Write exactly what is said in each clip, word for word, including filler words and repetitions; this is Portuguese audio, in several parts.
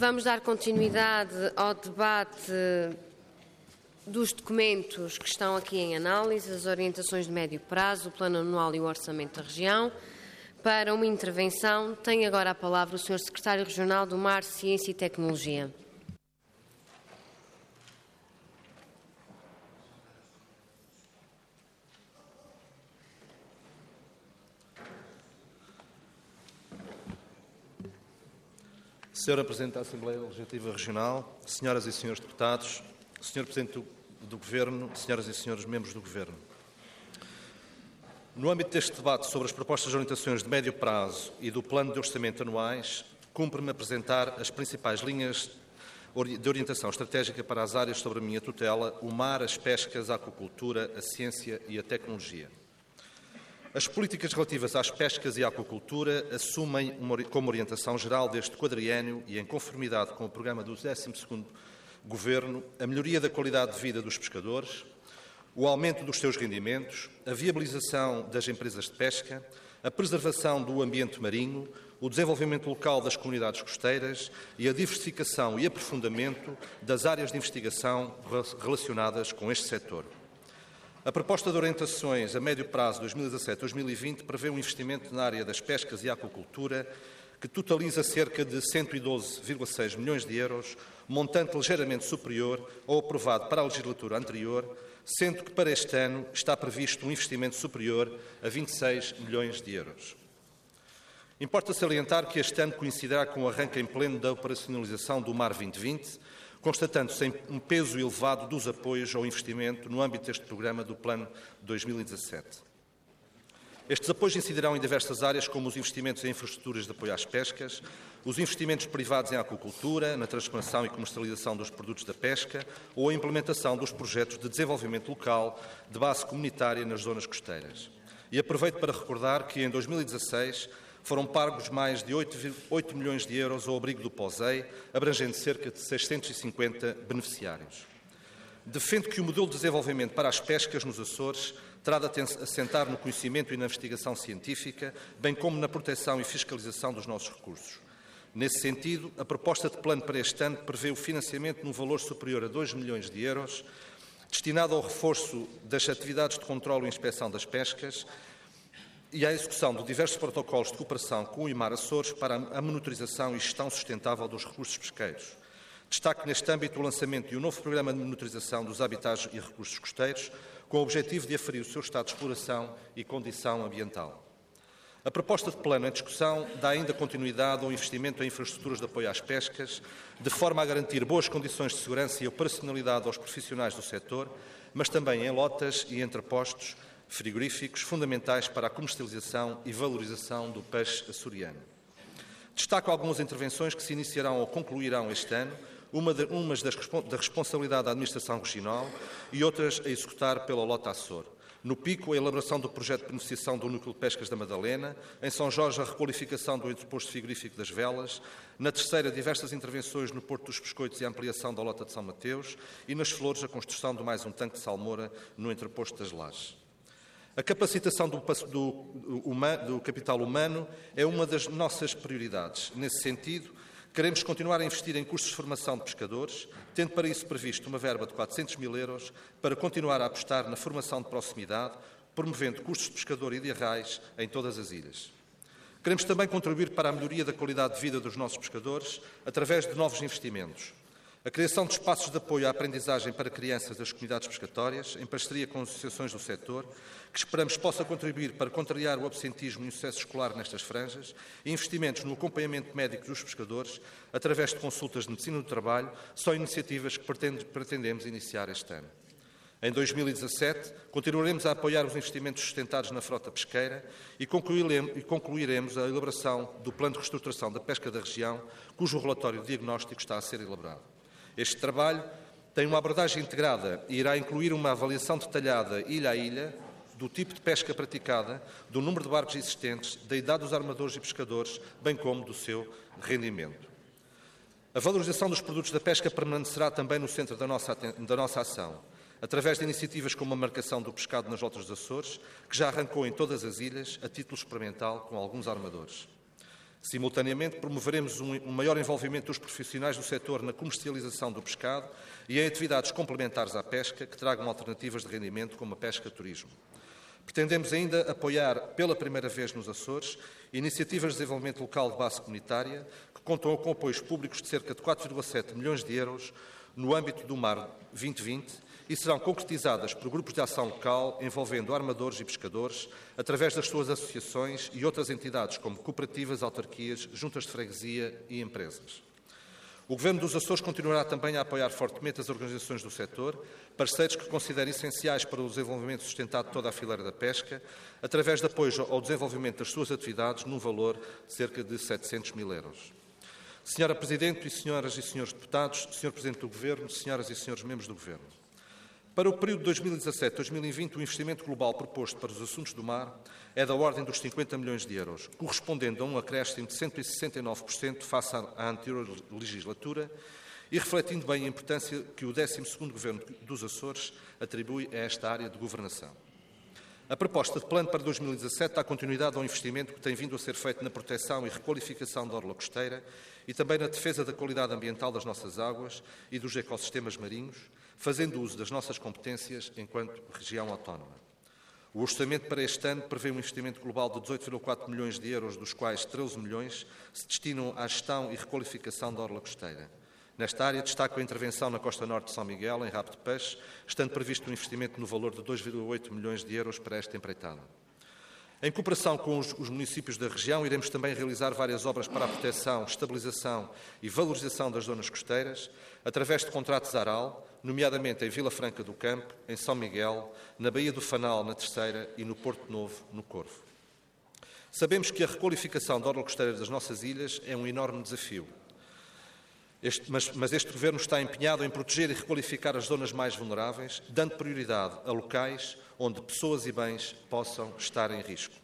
Vamos dar continuidade ao debate dos documentos que estão aqui em análise, as orientações de médio prazo, o Plano Anual e o Orçamento da Região. Para uma intervenção, tem agora a palavra o senhor Secretário Regional do Mar, Ciência e Tecnologia. senhora Presidente da Assembleia Legislativa Regional, senhoras e senhores deputados, senhor Presidente do, do Governo, senhoras e senhores membros do Governo. No âmbito deste debate sobre as propostas de orientações de médio prazo e do plano de orçamento anuais, cumpre-me apresentar as principais linhas de orientação estratégica para as áreas sobre a minha tutela: o mar, as pescas, a aquacultura, a ciência e a tecnologia. As políticas relativas às pescas e à aquacultura assumem uma, como orientação geral deste quadriênio e em conformidade com o programa do décimo segundo Governo, a melhoria da qualidade de vida dos pescadores, o aumento dos seus rendimentos, a viabilização das empresas de pesca, a preservação do ambiente marinho, o desenvolvimento local das comunidades costeiras e a diversificação e aprofundamento das áreas de investigação relacionadas com este setor. A proposta de orientações a médio prazo dois mil e dezassete a dois mil e vinte prevê um investimento na área das pescas e aquacultura que totaliza cerca de cento e doze vírgula seis milhões de euros, montante ligeiramente superior ao aprovado para a legislatura anterior, sendo que para este ano está previsto um investimento superior a vinte e seis milhões de euros. Importa salientar que este ano coincidirá com o arranque em pleno da operacionalização do Mar vinte vinte, constatando-se um peso elevado dos apoios ao investimento no âmbito deste programa do Plano dois mil e dezassete. Estes apoios incidirão em diversas áreas, como os investimentos em infraestruturas de apoio às pescas, os investimentos privados em aquacultura, na transformação e comercialização dos produtos da pesca ou a implementação dos projetos de desenvolvimento local de base comunitária nas zonas costeiras. E aproveito para recordar que em dois mil e dezasseis foram pagos mais de oito milhões de euros ao abrigo do POSEI, abrangendo cerca de seiscentos e cinquenta beneficiários. Defendo que o modelo de desenvolvimento para as pescas nos Açores terá de assentar no conhecimento e na investigação científica, bem como na proteção e fiscalização dos nossos recursos. Nesse sentido, a proposta de plano para este ano prevê o financiamento num valor superior a dois milhões de euros, destinado ao reforço das atividades de controle e inspeção das pescas e à execução de diversos protocolos de cooperação com o IMAR Açores para a monitorização e gestão sustentável dos recursos pesqueiros. Destaco neste âmbito o lançamento de um novo programa de monitorização dos habitats e recursos costeiros, com o objetivo de aferir o seu estado de exploração e condição ambiental. A proposta de plano em discussão dá ainda continuidade ao investimento em infraestruturas de apoio às pescas, de forma a garantir boas condições de segurança e operacionalidade aos profissionais do setor, mas também em lotas e entrepostos frigoríficos fundamentais para a comercialização e valorização do peixe açoriano. Destaco algumas intervenções que se iniciarão ou concluirão este ano, uma de, umas das, da responsabilidade da Administração Regional e outras a executar pela Lota Açor. No Pico, a elaboração do projeto de beneficiação do Núcleo de Pescas da Madalena. Em São Jorge, a requalificação do entreposto frigorífico das Velas. Na Terceira, diversas intervenções no Porto dos Pescoitos e a ampliação da Lota de São Mateus. E nas Flores, a construção de mais um tanque de salmoura no entreposto das Lajes. A capacitação do, do, do capital humano é uma das nossas prioridades. Nesse sentido, queremos continuar a investir em cursos de formação de pescadores, tendo para isso previsto uma verba de quatrocentos mil euros para continuar a apostar na formação de proximidade, promovendo cursos de pescador e de arrais em todas as ilhas. Queremos também contribuir para a melhoria da qualidade de vida dos nossos pescadores através de novos investimentos. A criação de espaços de apoio à aprendizagem para crianças das comunidades pescatórias, em parceria com as associações do setor, que esperamos possa contribuir para contrariar o absentismo e o sucesso escolar nestas franjas, e investimentos no acompanhamento médico dos pescadores, através de consultas de medicina do trabalho, são iniciativas que pretendemos iniciar este ano. Em dois mil e dezassete, continuaremos a apoiar os investimentos sustentados na frota pesqueira e concluiremos a elaboração do Plano de Reestruturação da Pesca da Região, cujo relatório de diagnóstico está a ser elaborado. Este trabalho tem uma abordagem integrada e irá incluir uma avaliação detalhada, ilha a ilha, do tipo de pesca praticada, do número de barcos existentes, da idade dos armadores e pescadores, bem como do seu rendimento. A valorização dos produtos da pesca permanecerá também no centro da nossa, da nossa ação, através de iniciativas como a marcação do pescado nas rotas dos Açores, que já arrancou em todas as ilhas, a título experimental, com alguns armadores. Simultaneamente, promoveremos um maior envolvimento dos profissionais do setor na comercialização do pescado e em atividades complementares à pesca que tragam alternativas de rendimento, como a pesca-turismo. Pretendemos ainda apoiar, pela primeira vez nos Açores, iniciativas de desenvolvimento local de base comunitária que contam com apoios públicos de cerca de quatro vírgula sete milhões de euros no âmbito do Mar vinte vinte e serão concretizadas por grupos de ação local envolvendo armadores e pescadores através das suas associações e outras entidades como cooperativas, autarquias, juntas de freguesia e empresas. O Governo dos Açores continuará também a apoiar fortemente as organizações do setor, parceiros que considera essenciais para o desenvolvimento sustentado de toda a fileira da pesca, através de apoio ao desenvolvimento das suas atividades num valor de cerca de setecentos mil euros. Senhora Presidente e senhoras e senhores deputados, senhor Presidente do Governo, senhoras e senhores membros do Governo, para o período dois mil e dezassete a dois mil e vinte, o investimento global proposto para os assuntos do mar é da ordem dos cinquenta milhões de euros, correspondendo a um acréscimo de cento e sessenta e nove por cento face à anterior legislatura e refletindo bem a importância que o décimo segundo Governo dos Açores atribui a esta área de governação. A proposta de plano para dois mil e dezassete dá continuidade ao investimento que tem vindo a ser feito na proteção e requalificação da orla costeira e também na defesa da qualidade ambiental das nossas águas e dos ecossistemas marinhos, fazendo uso das nossas competências enquanto região autónoma. O orçamento para este ano prevê um investimento global de dezoito vírgula quatro milhões de euros, dos quais treze milhões se destinam à gestão e requalificação da orla costeira. Nesta área, destaco a intervenção na costa norte de São Miguel, em Rabo de Peixe, estando previsto um investimento no valor de dois vírgula oito milhões de euros para esta empreitada. Em cooperação com os, os municípios da região, iremos também realizar várias obras para a proteção, estabilização e valorização das zonas costeiras, através de contratos ARAL, nomeadamente em Vila Franca do Campo, em São Miguel, na Baía do Fanal, na Terceira, e no Porto Novo, no Corvo. Sabemos que a requalificação da orla costeira das nossas ilhas é um enorme desafio. Este, mas, mas este Governo está empenhado em proteger e requalificar as zonas mais vulneráveis, dando prioridade a locais onde pessoas e bens possam estar em risco.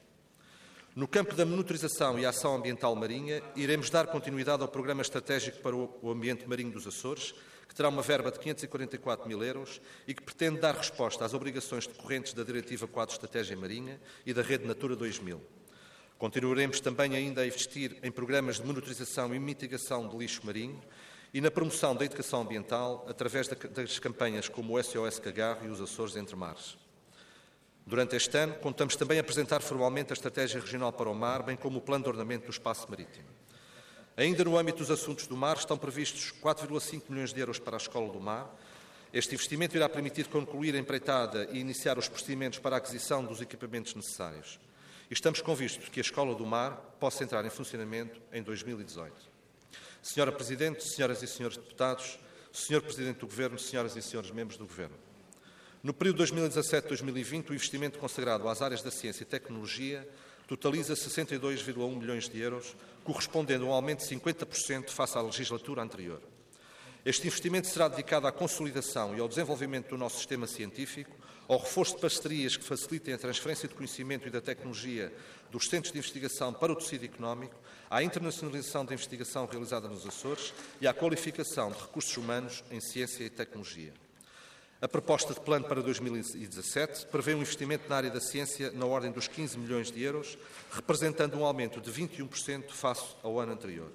No campo da monitorização e ação ambiental marinha, iremos dar continuidade ao Programa Estratégico para o Ambiente Marinho dos Açores, que terá uma verba de quinhentos e quarenta e quatro mil euros e que pretende dar resposta às obrigações decorrentes da Diretiva quatro de Estratégia Marinha e da Rede Natura dois mil. Continuaremos também ainda a investir em programas de monitorização e mitigação de lixo marinho e na promoção da educação ambiental através das campanhas como o S O S Cagarro e os Açores Entre Mares. Durante este ano, contamos também a apresentar formalmente a Estratégia Regional para o Mar, bem como o Plano de Ordenamento do Espaço Marítimo. Ainda no âmbito dos assuntos do mar, estão previstos quatro vírgula cinco milhões de euros para a Escola do Mar. Este investimento irá permitir concluir a empreitada e iniciar os procedimentos para a aquisição dos equipamentos necessários. E estamos convictos que a Escola do Mar possa entrar em funcionamento em dois mil e dezoito. Senhora Presidente, senhoras e senhores deputados, senhor Presidente do Governo, senhoras e senhores membros do Governo. No período dois mil e dezassete a dois mil e vinte, o investimento consagrado às áreas da ciência e tecnologia totaliza sessenta e dois vírgula um milhões de euros, correspondendo a um aumento de cinquenta por cento face à legislatura anterior. Este investimento será dedicado à consolidação e ao desenvolvimento do nosso sistema científico, ao reforço de parcerias que facilitem a transferência de conhecimento e da tecnologia dos centros de investigação para o tecido económico, à internacionalização da investigação realizada nos Açores e à qualificação de recursos humanos em ciência e tecnologia. A proposta de plano para dois mil e dezassete prevê um investimento na área da ciência na ordem dos quinze milhões de euros, representando um aumento de vinte e um por cento face ao ano anterior.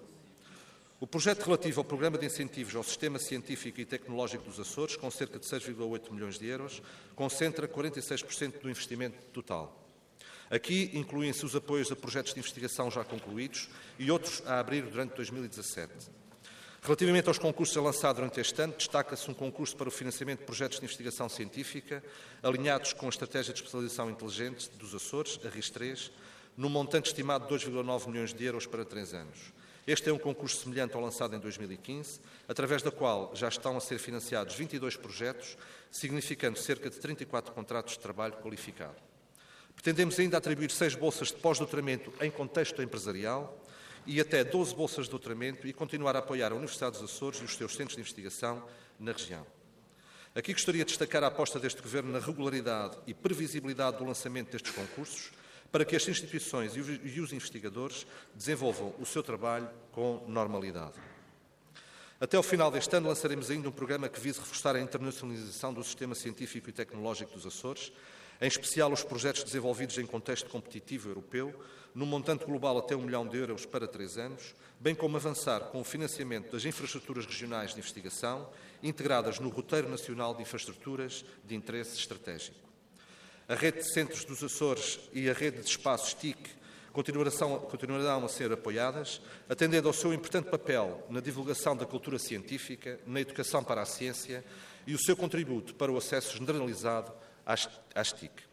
O projeto relativo ao Programa de Incentivos ao Sistema Científico e Tecnológico dos Açores, com cerca de seis vírgula oito milhões de euros, concentra quarenta e seis por cento do investimento total. Aqui incluem-se os apoios a projetos de investigação já concluídos e outros a abrir durante dois mil e dezassete. Relativamente aos concursos a lançar durante este ano, destaca-se um concurso para o financiamento de projetos de investigação científica alinhados com a Estratégia de Especialização Inteligente dos Açores, a RIS três, num montante estimado de dois vírgula nove milhões de euros para três anos. Este é um concurso semelhante ao lançado em dois mil e quinze, através da qual já estão a ser financiados vinte e dois projetos, significando cerca de trinta e quatro contratos de trabalho qualificado. Pretendemos ainda atribuir seis bolsas de pós-doutoramento em contexto empresarial e até doze bolsas de doutoramento e continuar a apoiar a Universidade dos Açores e os seus centros de investigação na região. Aqui gostaria de destacar a aposta deste Governo na regularidade e previsibilidade do lançamento destes concursos, para que as instituições e os investigadores desenvolvam o seu trabalho com normalidade. Até ao final deste ano lançaremos ainda um programa que vise reforçar a internacionalização do sistema científico e tecnológico dos Açores, em especial os projetos desenvolvidos em contexto competitivo europeu, num montante global até um milhão de euros para três anos, bem como avançar com o financiamento das infraestruturas regionais de investigação, integradas no Roteiro Nacional de Infraestruturas de Interesse Estratégico. A rede de centros dos Açores e a rede de espaços T I C continuarão a ser apoiadas, atendendo ao seu importante papel na divulgação da cultura científica, na educação para a ciência e o seu contributo para o acesso generalizado às, às T I C.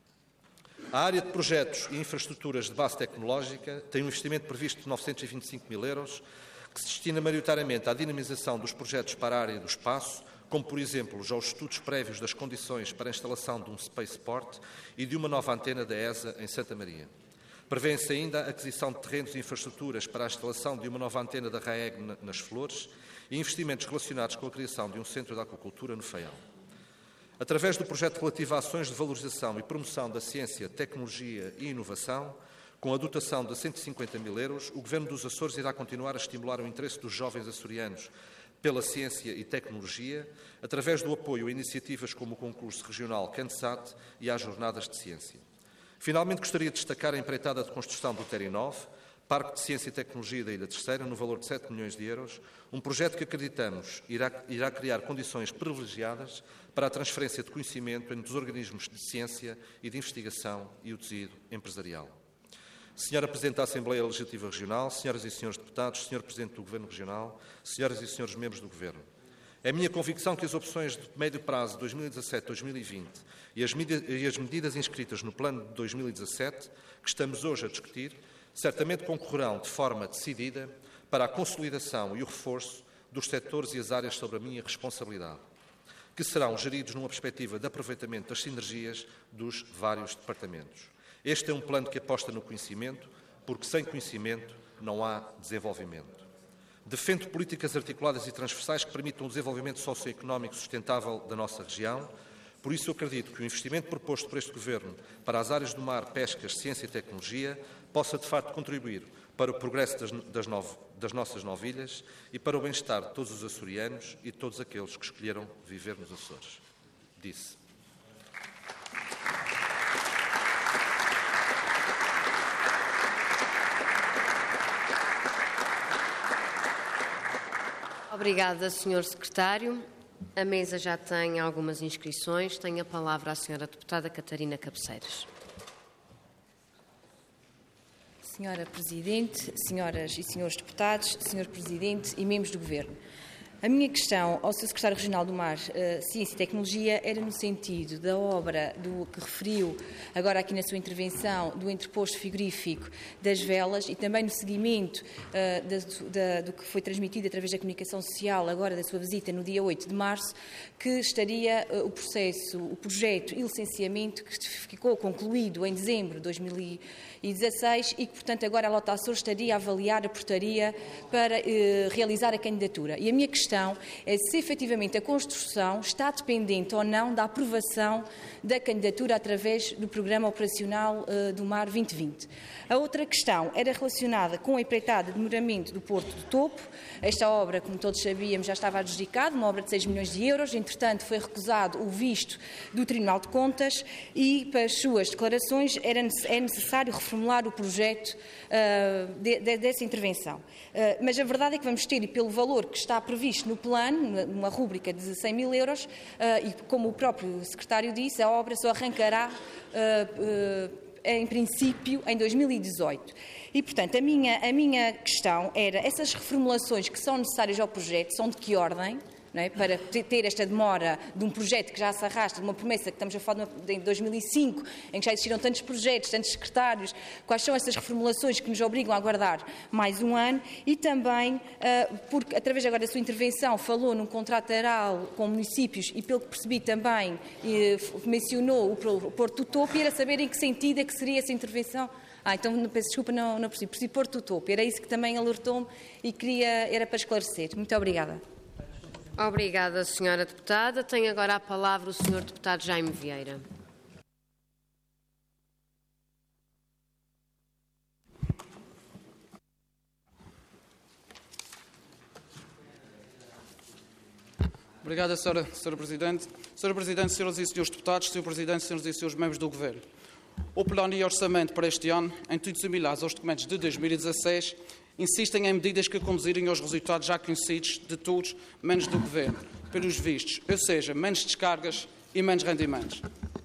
A área de projetos e infraestruturas de base tecnológica tem um investimento previsto de novecentos e vinte e cinco mil euros, que se destina maioritariamente à dinamização dos projetos para a área do espaço, como, por exemplo, já os estudos prévios das condições para a instalação de um spaceport e de uma nova antena da E S A em Santa Maria. Prevê-se ainda a aquisição de terrenos e infraestruturas para a instalação de uma nova antena da RAEG nas Flores e investimentos relacionados com a criação de um centro de aquacultura no Faial. Através do projeto relativo a ações de valorização e promoção da ciência, tecnologia e inovação, com a dotação de cento e cinquenta mil euros, o Governo dos Açores irá continuar a estimular o interesse dos jovens açorianos pela ciência e tecnologia, através do apoio a iniciativas como o concurso regional CANSAT e às jornadas de ciência. Finalmente, gostaria de destacar a empreitada de construção do Terinov, Parque de Ciência e Tecnologia da Ilha Terceira, no valor de sete milhões de euros, um projeto que acreditamos irá, irá criar condições privilegiadas para a transferência de conhecimento entre os organismos de ciência e de investigação e o tecido empresarial. Senhora Presidente da Assembleia Legislativa Regional, Senhoras e Senhores Deputados, Senhor Presidente do Governo Regional, Senhoras e Senhores Membros do Governo, é minha convicção que as opções de médio prazo dois mil e dezassete a dois mil e vinte e as, e as medidas inscritas no plano de dois mil e dezassete, que estamos hoje a discutir, certamente concorrerão de forma decidida para a consolidação e o reforço dos setores e as áreas sobre a minha responsabilidade, que serão geridos numa perspectiva de aproveitamento das sinergias dos vários departamentos. Este é um plano que aposta no conhecimento, porque sem conhecimento não há desenvolvimento. Defendo políticas articuladas e transversais que permitam o desenvolvimento socioeconómico sustentável da nossa região. Por isso, eu acredito que o investimento proposto por este Governo para as áreas do mar, pescas, ciência e tecnologia possa, de facto, contribuir para o progresso das, das, nove, das nossas nove ilhas e para o bem-estar de todos os açorianos e de todos aqueles que escolheram viver nos Açores. Disse. Obrigada, senhor Secretário. A mesa já tem algumas inscrições. Tem a palavra a senhora deputada Catarina Cabeceiras. Senhora Presidente, senhoras e senhores deputados, senhor Presidente e membros do Governo. A minha questão ao senhor Secretário Regional do Mar, uh, Ciência e Tecnologia era no sentido da obra do que referiu agora aqui na sua intervenção do entreposto frigorífico das velas e também no seguimento uh, da, da, do que foi transmitido através da comunicação social agora da sua visita no dia oito de março, que estaria uh, o processo, o projeto e licenciamento que ficou concluído em dezembro de dois mil e dezasseis e que, portanto, agora a Lota Açores estaria a avaliar a portaria para uh, realizar a candidatura. E a minha questão é se efetivamente a construção está dependente ou não da aprovação da candidatura através do Programa Operacional uh, do Mar vinte vinte. A outra questão era relacionada com a empreitada de melhoramento do Porto do Topo. Esta obra, como todos sabíamos, já estava adjudicada, uma obra de seis milhões de euros. Entretanto, foi recusado o visto do Tribunal de Contas e, para as suas declarações, era, é necessário reformular o projeto uh, de, de, dessa intervenção. Uh, mas a verdade é que vamos ter, e pelo valor que está previsto no plano, numa rúbrica de cem mil euros, uh, e como o próprio Secretário disse, a obra só arrancará uh, uh, em princípio, em dois mil e dezoito. E, portanto, a minha, a minha questão era, essas reformulações que são necessárias ao projeto são de que ordem? Não é? Para ter esta demora de um projeto que já se arrasta, de uma promessa que estamos a falar em dois mil e cinco, em que já existiram tantos projetos, tantos secretários, quais são essas reformulações que nos obrigam a aguardar mais um ano e também, porque através agora da sua intervenção falou num contrato aral com municípios e pelo que percebi também mencionou o Porto do Topo, e era saber em que sentido é que seria essa intervenção. Ah, então peço desculpa, não, não percebi. Percebi Porto do Topo, era isso que também alertou-me e queria, era para esclarecer. Muito obrigada. Obrigada, senhora deputada. Tem agora a palavra o senhor deputado Jaime Vieira. Obrigada, senhora, senhora Presidente. senhora Presidente, senhoras e senhores deputados, senhor Presidente, senhoras e senhores membros do Governo. O Plano e Orçamento para este ano, em tudo similares aos documentos de dois mil e dezasseis, insistem em medidas que conduzirem aos resultados já conhecidos de todos, menos do Governo, pelos vistos, ou seja, menos descargas e menos rendimentos.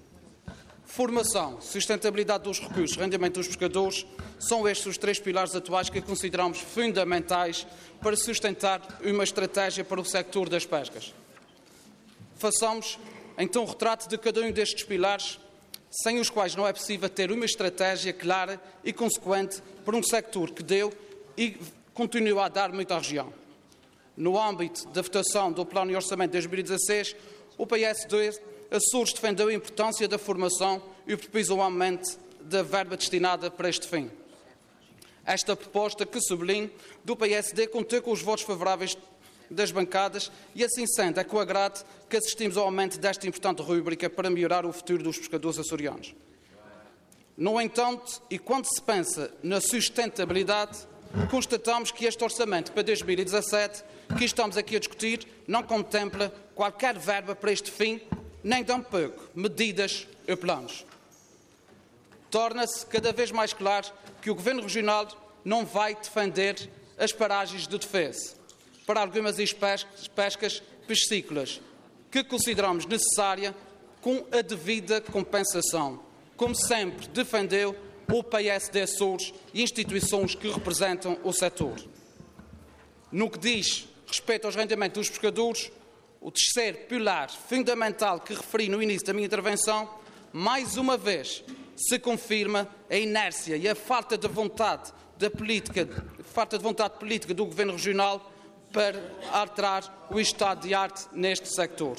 Formação, sustentabilidade dos recursos, rendimento dos pescadores, são estes os três pilares atuais que consideramos fundamentais para sustentar uma estratégia para o sector das pescas. Façamos, então, um retrato de cada um destes pilares, sem os quais não é possível ter uma estratégia clara e consequente para um sector que deu e continua a dar muito à região. No âmbito da votação do Plano e Orçamento de dois mil e dezasseis, o P S D Açores defendeu a importância da formação e propôs um aumento da verba destinada para este fim. Esta proposta, que sublinho, do P S D contou com os votos favoráveis das bancadas e, assim sendo, é com agrado que assistimos ao aumento desta importante rúbrica para melhorar o futuro dos pescadores açorianos. No entanto, e quando se pensa na sustentabilidade, constatamos que este orçamento para dois mil e dezassete, que estamos aqui a discutir, não contempla qualquer verba para este fim, nem tampouco medidas ou planos. Torna-se cada vez mais claro que o Governo Regional não vai defender as paragens de defesa para algumas pescas piscícolas, que consideramos necessária com a devida compensação, como sempre defendeu o P S D Açores e instituições que representam o setor. No que diz respeito aos rendimentos dos pescadores, o terceiro pilar fundamental que referi no início da minha intervenção, mais uma vez se confirma a inércia e a falta de vontade da política, falta de vontade política do Governo Regional para alterar o estado de arte neste sector.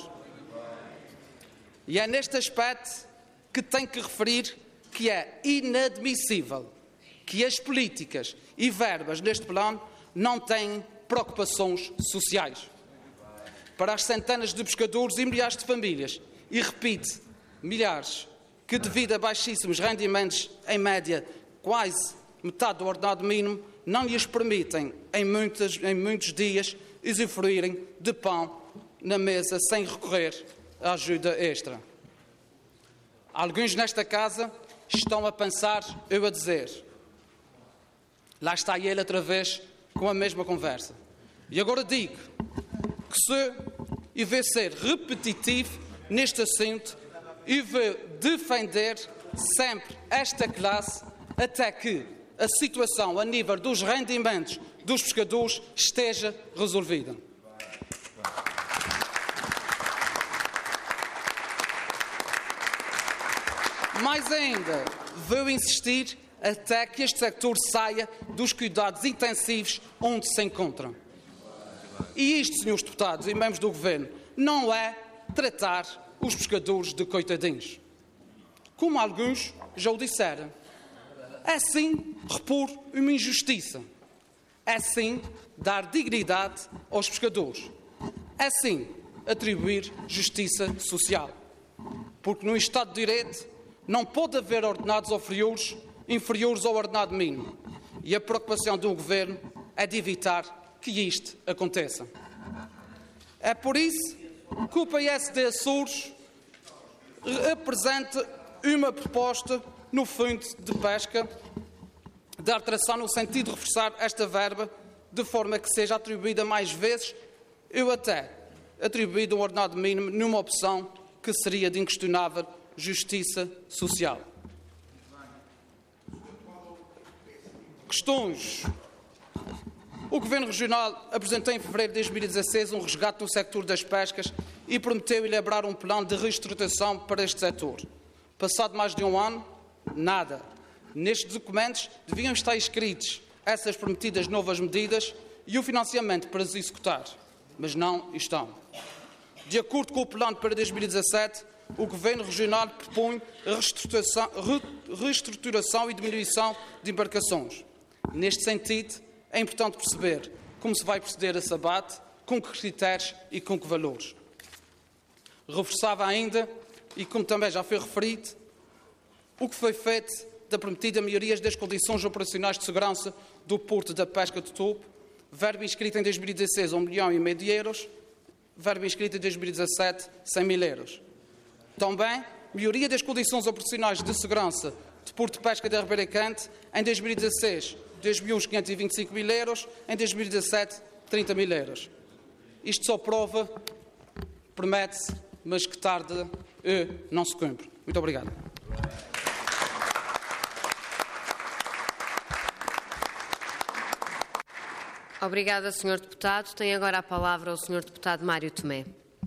E é neste aspecto que tenho que referir que é inadmissível que as políticas e verbas neste plano não têm preocupações sociais. Para as centenas de pescadores e milhares de famílias, e repito, milhares, que devido a baixíssimos rendimentos, em média quase metade do ordenado mínimo, não lhes permitem, em, muitas, em muitos dias, usufruírem de pão na mesa sem recorrer à ajuda extra. Alguns nesta casa estão a pensar, eu a dizer, lá está ele outra vez com a mesma conversa. E agora digo que se eu vou ser repetitivo neste assunto e vou defender sempre esta classe até que a situação a nível dos rendimentos dos pescadores esteja resolvida. Mais ainda, vou insistir até que este sector saia dos cuidados intensivos onde se encontra. E isto, senhores deputados e membros do Governo, não é tratar os pescadores de coitadinhos. Como alguns já o disseram. É sim repor uma injustiça. É sim dar dignidade aos pescadores. É sim atribuir justiça social. Porque no Estado de Direito não pode haver ordenados inferiores, inferiores ao ordenado mínimo. E a preocupação do Governo é de evitar que isto aconteça. É por isso que o P S D Açores apresenta uma proposta no Fundo de Pesca de alteração no sentido de reforçar esta verba de forma que seja atribuída mais vezes, ou até atribuído um ordenado mínimo numa opção que seria de inquestionável justiça social. Questões. O Governo Regional apresentou em fevereiro de dois mil e dezasseis um resgate no sector das pescas e prometeu elaborar um plano de reestruturação para este setor. Passado mais de um ano, nada. Nestes documentos deviam estar escritos essas prometidas novas medidas e o financiamento para as executar, mas não estão. De acordo com o plano para dois mil e dezassete, o Governo Regional propõe a reestruturação, reestruturação e diminuição de embarcações. Neste sentido, é importante perceber como se vai proceder a sabate, com que critérios e com que valores. Reforçava ainda, e como também já foi referido, o que foi feito da prometida melhoria das condições operacionais de segurança do Porto da Pesca de Topo, verba inscrita em dois mil e dezasseis a um milhão e meio de euros, verba inscrita em dois mil e dezassete, cem mil euros. Também, melhoria das condições operacionais de segurança de Porto de Pesca da Ribeira Cante, em dois mil e dezasseis, dois milhões quinhentos e vinte e cinco mil euros, em dois mil e dezassete, trinta mil euros. Isto só prova, promete-se, mas que tarde eh, não se cumpre. Muito obrigado. Obrigada, senhor Deputado. Tem agora a palavra o senhor Deputado Mário Tomé.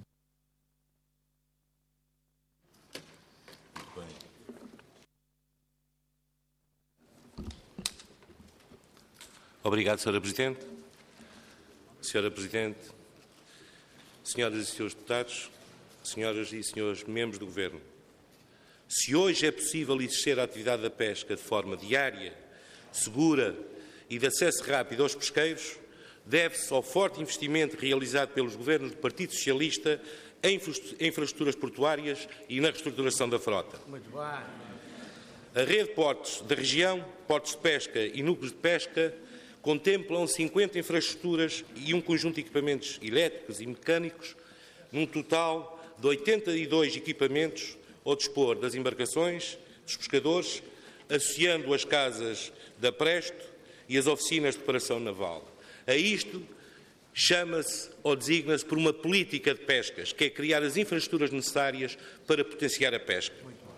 Obrigado, senhora Presidente. senhora Presidente, senhoras e senhores deputados, senhoras e senhores membros do Governo, se hoje é possível exercer a atividade da pesca de forma diária, segura e de acesso rápido aos pesqueiros, deve-se ao forte investimento realizado pelos governos do Partido Socialista em infraestruturas portuárias e na reestruturação da frota. Muito bem. A rede de portos da região, portos de pesca e núcleos de pesca, contemplam cinquenta infraestruturas e um conjunto de equipamentos elétricos e mecânicos, num total de oitenta e dois equipamentos ao dispor das embarcações, dos pescadores, associando as casas da Presto e as oficinas de preparação naval. A isto chama-se ou designa-se por uma política de pescas, que é criar as infraestruturas necessárias para potenciar a pesca.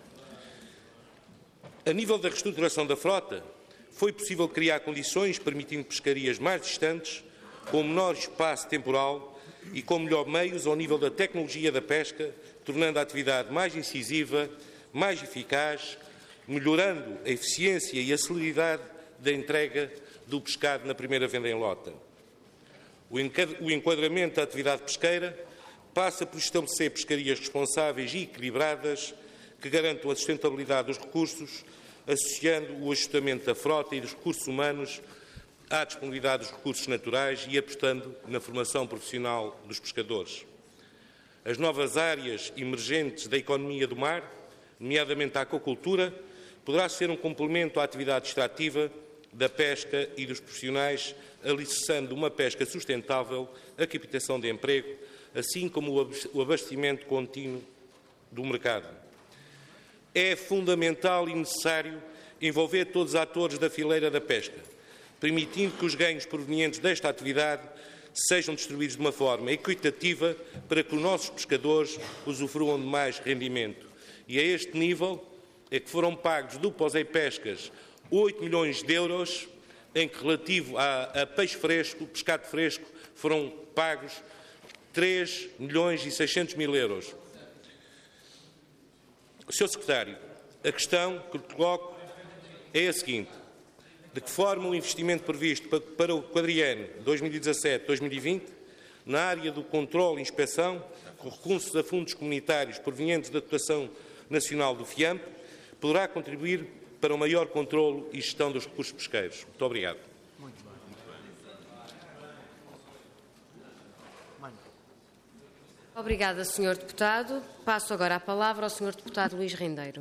A nível da reestruturação da frota, foi possível criar condições permitindo pescarias mais distantes, com menor espaço temporal e com melhor meios ao nível da tecnologia da pesca, tornando a atividade mais incisiva, mais eficaz, melhorando a eficiência e a celeridade da entrega do pescado na primeira venda em lota. O enquadramento da atividade pesqueira passa por estabelecer pescarias responsáveis e equilibradas que garantam a sustentabilidade dos recursos, associando o ajustamento da frota e dos recursos humanos à disponibilidade dos recursos naturais e apostando na formação profissional dos pescadores. As novas áreas emergentes da economia do mar, nomeadamente a aquacultura, poderá ser um complemento à atividade extrativa da pesca e dos profissionais, alicerçando uma pesca sustentável, a captação de emprego, assim como o abastecimento contínuo do mercado. É fundamental e necessário envolver todos os atores da fileira da pesca, permitindo que os ganhos provenientes desta atividade sejam distribuídos de uma forma equitativa para que os nossos pescadores usufruam de mais rendimento. E a este nível é que foram pagos do Posei Pescas oito milhões de euros, em que relativo a, a peixe fresco, pescado fresco, foram pagos três milhões e seiscentos mil euros. senhor Secretário, a questão que lhe coloco é a seguinte: de que forma o investimento previsto para o quadriênio dois mil e dezassete a dois mil e vinte, na área do controle e inspeção, com recursos a fundos comunitários provenientes da dotação nacional do FIAMP, poderá contribuir para o maior controle e gestão dos recursos pesqueiros? Muito obrigado. Muito bem. Obrigada, senhor Deputado. Passo agora a palavra ao senhor Deputado Luís Rendeiro.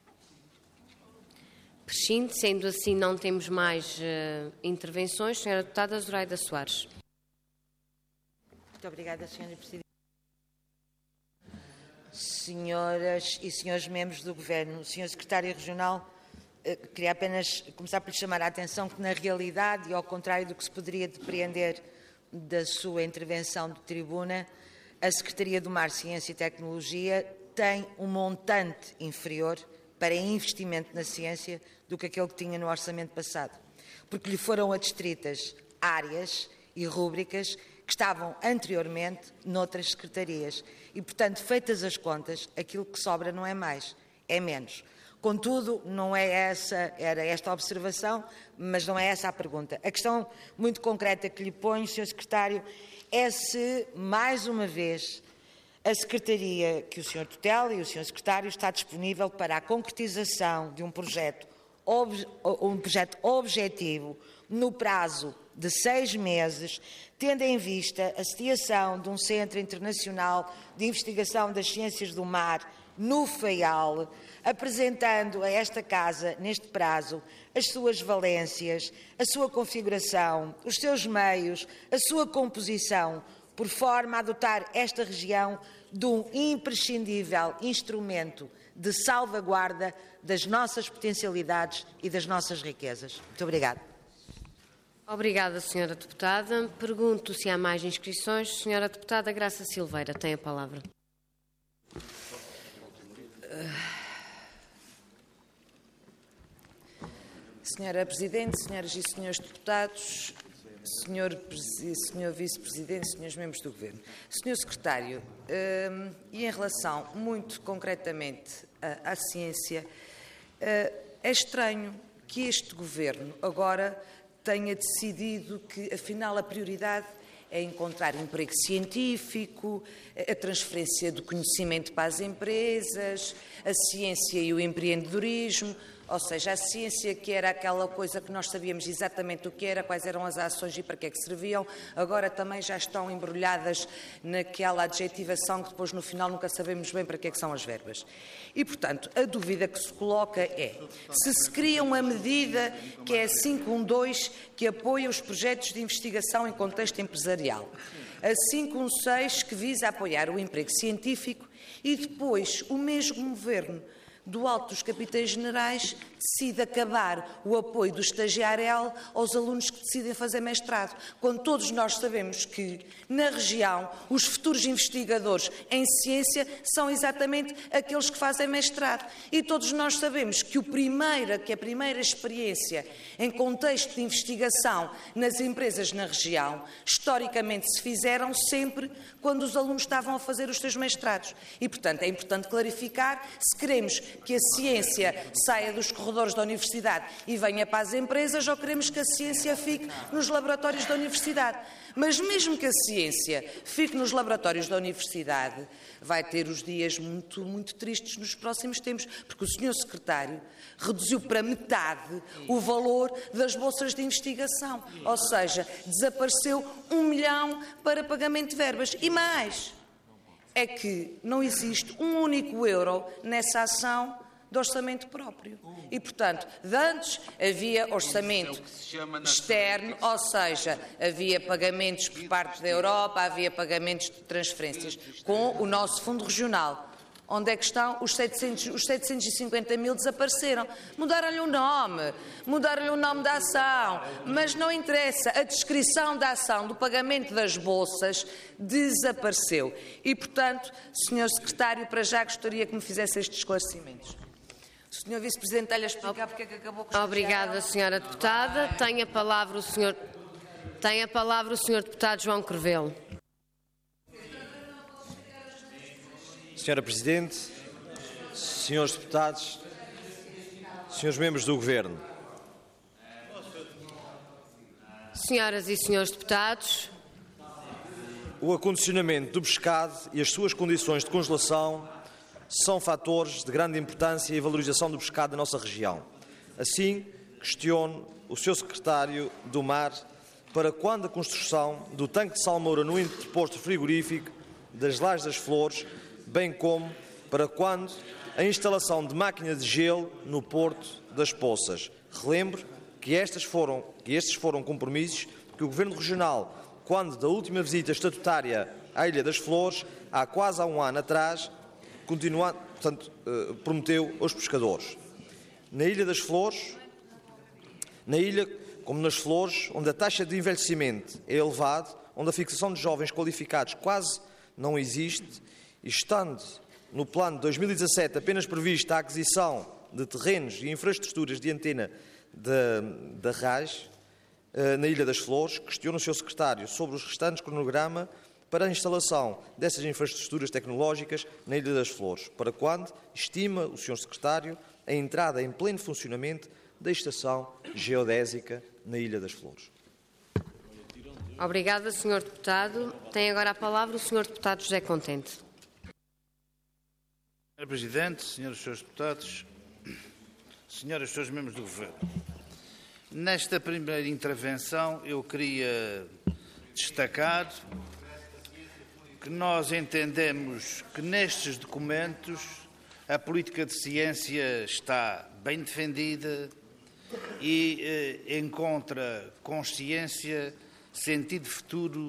Prescinde, sendo assim não temos mais uh, intervenções. Senhora Deputada Zoraida Soares. Muito obrigada, senhora Presidente. Senhoras e senhores membros do Governo, senhor Secretário Regional, queria apenas começar por lhe chamar a atenção que, na realidade, e ao contrário do que se poderia depreender da sua intervenção de tribuna, a Secretaria do Mar, Ciência e Tecnologia tem um montante inferior para investimento na ciência do que aquele que tinha no orçamento passado, porque lhe foram adstritas áreas e rúbricas que estavam anteriormente noutras secretarias e, portanto, feitas as contas, aquilo que sobra não é mais, é menos. Contudo, não é essa, era esta a observação, mas não é essa a pergunta. A questão muito concreta que lhe ponho, senhor Secretário, é se, mais uma vez, a Secretaria que o senhor tutela e o senhor Secretário está disponível para a concretização de um projeto, um projeto objetivo no prazo de seis meses, tendo em vista a sediação de um Centro Internacional de Investigação das Ciências do Mar no Faial, apresentando a esta Casa, neste prazo, as suas valências, a sua configuração, os seus meios, a sua composição, por forma a dotar esta região de um imprescindível instrumento de salvaguarda das nossas potencialidades e das nossas riquezas. Muito obrigada. Obrigada, senhora Deputada. Pergunto se há mais inscrições. Senhora Deputada Graça Silveira, tem a palavra. Senhora Presidente, senhoras e senhores deputados, senhor, senhor Vice-Presidente, senhores membros do Governo. Senhor Secretário, um, e em relação muito concretamente à, à ciência, uh, é estranho que este Governo agora tenha decidido que, afinal, a prioridade é encontrar emprego científico, a transferência do conhecimento para as empresas, a ciência e o empreendedorismo, ou seja, a ciência que era aquela coisa que nós sabíamos exatamente o que era, quais eram as ações e para que é que serviam, agora também já estão embrulhadas naquela adjetivação que depois no final nunca sabemos bem para que é que são as verbas. E, portanto, a dúvida que se coloca é se se cria uma medida que é a quinhentos e doze que apoia os projetos de investigação em contexto empresarial, a quinhentos e dezesseis que visa apoiar o emprego científico e depois o mesmo Governo do alto dos capitães generais decide acabar o apoio do estagiário aos alunos que decidem fazer mestrado, quando todos nós sabemos que, na região, os futuros investigadores em ciência são exatamente aqueles que fazem mestrado. E todos nós sabemos que, o primeira, que a primeira experiência em contexto de investigação nas empresas na região, historicamente se fizeram sempre quando os alunos estavam a fazer os seus mestrados. E, portanto, é importante clarificar se queremos que a ciência saia dos corredores da universidade e venha para as empresas ou queremos que a ciência fique nos laboratórios da universidade. Mas mesmo que a ciência fique nos laboratórios da universidade, vai ter os dias muito, muito tristes nos próximos tempos, porque o senhor Secretário reduziu para metade o valor das bolsas de investigação, ou seja, desapareceu um milhão para pagamento de verbas. E mais, é que não existe um único euro nessa ação de orçamento próprio. E, portanto, de antes havia orçamento externo, ou seja, havia pagamentos por parte da Europa, havia pagamentos de transferências com o nosso fundo regional. Onde é que estão? Os, setecentos, os setecentos e cinquenta mil desapareceram. Mudaram-lhe o nome, mudaram-lhe o nome da ação, mas não interessa. A descrição da ação, do pagamento das bolsas, desapareceu. E, portanto, senhor Secretário, para já gostaria que me fizesse estes esclarecimentos. O senhor Vice-Presidente está-lhe a explicar porque é que acabou com os... Obrigada, senhora Deputada. Tem a palavra o senhor, tem a palavra o senhor Deputado João Crevelo. Senhora Presidente, senhores deputados, senhores membros do Governo. Senhoras e senhores deputados. O acondicionamento do pescado e as suas condições de congelação são fatores de grande importância e valorização do pescado da nossa região. Assim, questiono o senhor Secretário do Mar para quando a construção do tanque de salmoura no interposto frigorífico das Lajes das Flores, bem como para quando a instalação de máquinas de gelo no Porto das Poças. Relembro que, estas foram, que estes foram compromissos que o Governo Regional, quando da última visita estatutária à Ilha das Flores, há quase há um ano atrás, continua, portanto, eh, prometeu aos pescadores. Na Ilha das Flores, na ilha, como nas Flores, onde a taxa de envelhecimento é elevada, onde a fixação de jovens qualificados quase não existe, e estando no plano de dois mil e dezassete apenas prevista a aquisição de terrenos e infraestruturas de antena da, da R A S, eh, na Ilha das Flores, questiono o senhor Secretário sobre os restantes cronograma para a instalação dessas infraestruturas tecnológicas na Ilha das Flores. Para quando estima o senhor Secretário a entrada em pleno funcionamento da estação geodésica na Ilha das Flores? Obrigada, senhor Deputado. Tem agora a palavra o senhor Deputado José Contente. Senhor Presidente, senhores e senhores deputados, senhoras e senhores membros do Governo, nesta primeira intervenção eu queria destacar que nós entendemos que nestes documentos a política de ciência está bem defendida e eh, encontra consciência, sentido de futuro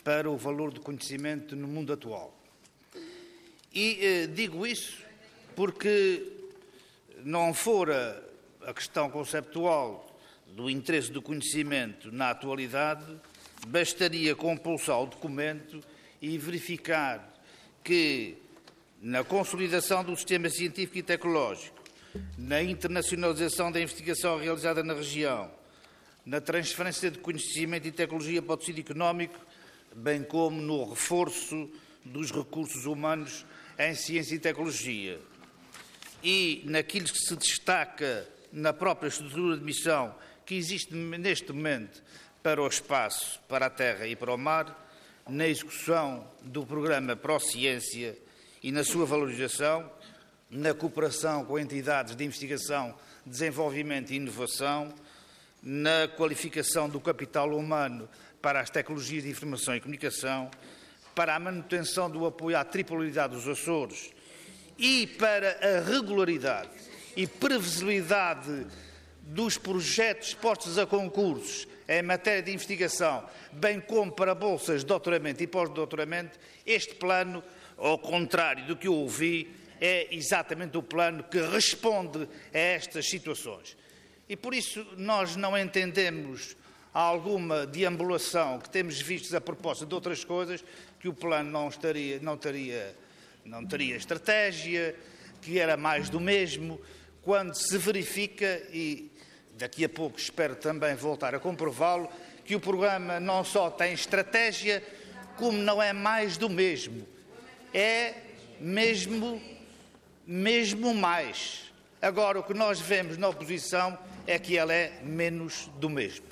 para o valor do conhecimento no mundo atual. E eh, digo isso porque não fora a questão conceptual do interesse do conhecimento na atualidade, bastaria compulsar o documento e verificar que, na consolidação do sistema científico e tecnológico, na internacionalização da investigação realizada na região, na transferência de conhecimento e tecnologia para o tecido económico, bem como no reforço dos recursos humanos em ciência e tecnologia, e naquilo que se destaca na própria estrutura de missão que existe neste momento para o espaço, para a terra e para o mar, na execução do programa Pró-Ciência e na sua valorização, na cooperação com entidades de investigação, desenvolvimento e inovação, na qualificação do capital humano para as tecnologias de informação e comunicação, para a manutenção do apoio à tripolaridade dos Açores e para a regularidade e previsibilidade dos projetos postos a concursos em matéria de investigação, bem como para bolsas de doutoramento e pós-doutoramento, este plano, ao contrário do que eu ouvi, é exatamente o plano que responde a estas situações. E por isso nós não entendemos alguma deambulação que temos visto a propósito de outras coisas, que o plano não, estaria, não, teria, não teria estratégia, que era mais do mesmo, quando se verifica, e daqui a pouco espero também voltar a comprová-lo, que o programa não só tem estratégia, como não é mais do mesmo. É mesmo, mesmo mais. Agora, o que nós vemos na oposição é que ela é menos do mesmo.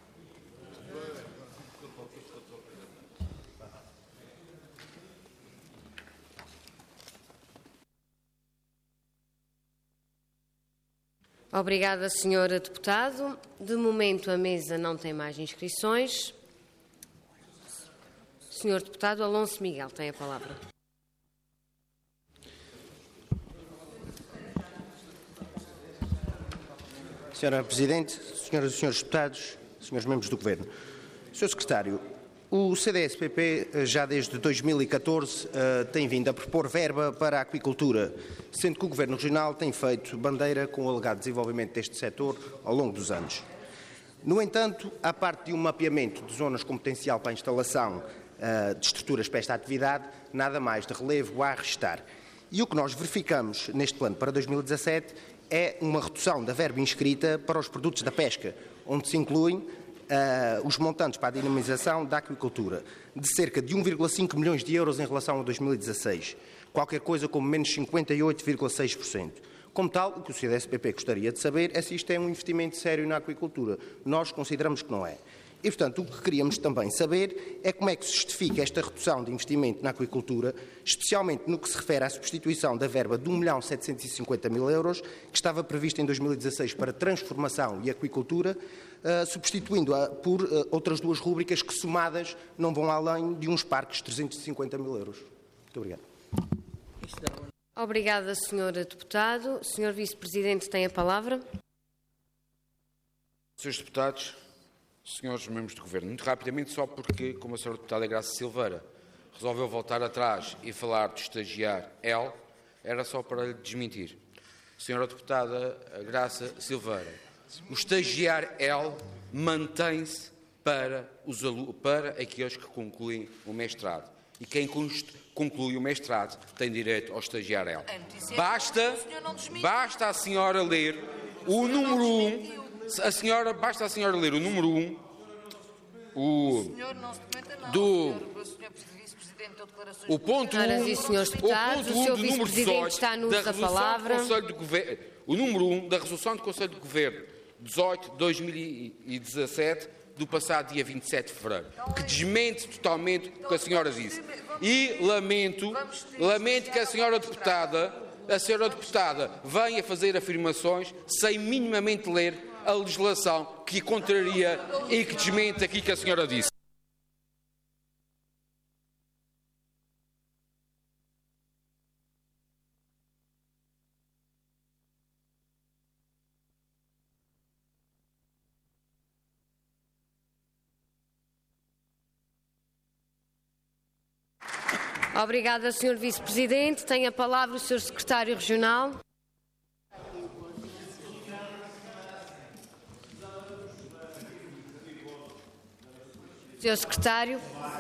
Obrigada, senhora Deputado. De momento, a mesa não tem mais inscrições. senhor Deputado Alonso Miguel tem a palavra. senhora Presidente, senhoras e senhores deputados, senhores membros do Governo. senhor Secretário, o C D S P P já desde dois mil e catorze uh, tem vindo a propor verba para a aquicultura, sendo que o Governo Regional tem feito bandeira com o alegado desenvolvimento deste setor ao longo dos anos. No entanto, à parte de um mapeamento de zonas com potencial para a instalação uh, de estruturas para esta atividade, nada mais de relevo a arrestar. E o que nós verificamos neste plano para dois mil e dezassete é uma redução da verba inscrita para os produtos da pesca, onde se incluem Uh, os montantes para a dinamização da aquicultura, de cerca de um vírgula cinco milhões de euros em relação a dois mil e dezasseis, qualquer coisa como menos cinquenta e oito vírgula seis por cento. Como tal, o que o C D S P P gostaria de saber é se isto é um investimento sério na aquicultura. Nós consideramos que não é. E, portanto, o que queríamos também saber é como é que se justifica esta redução de investimento na aquicultura, especialmente no que se refere à substituição da verba de um milhão setecentos e cinquenta mil euros, que estava prevista em dois mil e dezasseis para transformação e aquicultura, uh, substituindo-a por uh, outras duas rúbricas que, somadas, não vão além de uns parques de trezentos e cinquenta mil euros. Muito obrigado. Obrigada, senhora Deputado. senhor Vice-Presidente tem a palavra. senhores Deputados, senhores membros do Governo, muito rapidamente, só porque, como a senhora Deputada Graça Silveira resolveu voltar atrás e falar de estagiar L, era só para lhe desmentir. senhora Deputada Graça Silveira, o estagiar L mantém-se para, os para aqueles que concluem o mestrado. E quem conclui o mestrado tem direito ao estagiar L. Basta, basta a senhora ler o número um. A senhora, basta a senhora ler o número um, o do o ponto um, e senhores deputados, o ponto um do número dezoito da resolução do Conselho de Governo, o número um da resolução do Conselho de Governo dezoito de dois mil e dezassete do passado dia vinte e sete de fevereiro, que desmente totalmente o que a senhora disse. E lamento, lamento que a senhora deputada, a senhora deputada venha fazer afirmações sem minimamente ler a legislação que contraria e que desmente aqui que a senhora disse. Obrigada, senhor Vice-Presidente. Tem a palavra o senhor Secretário Regional. senhor Secretário.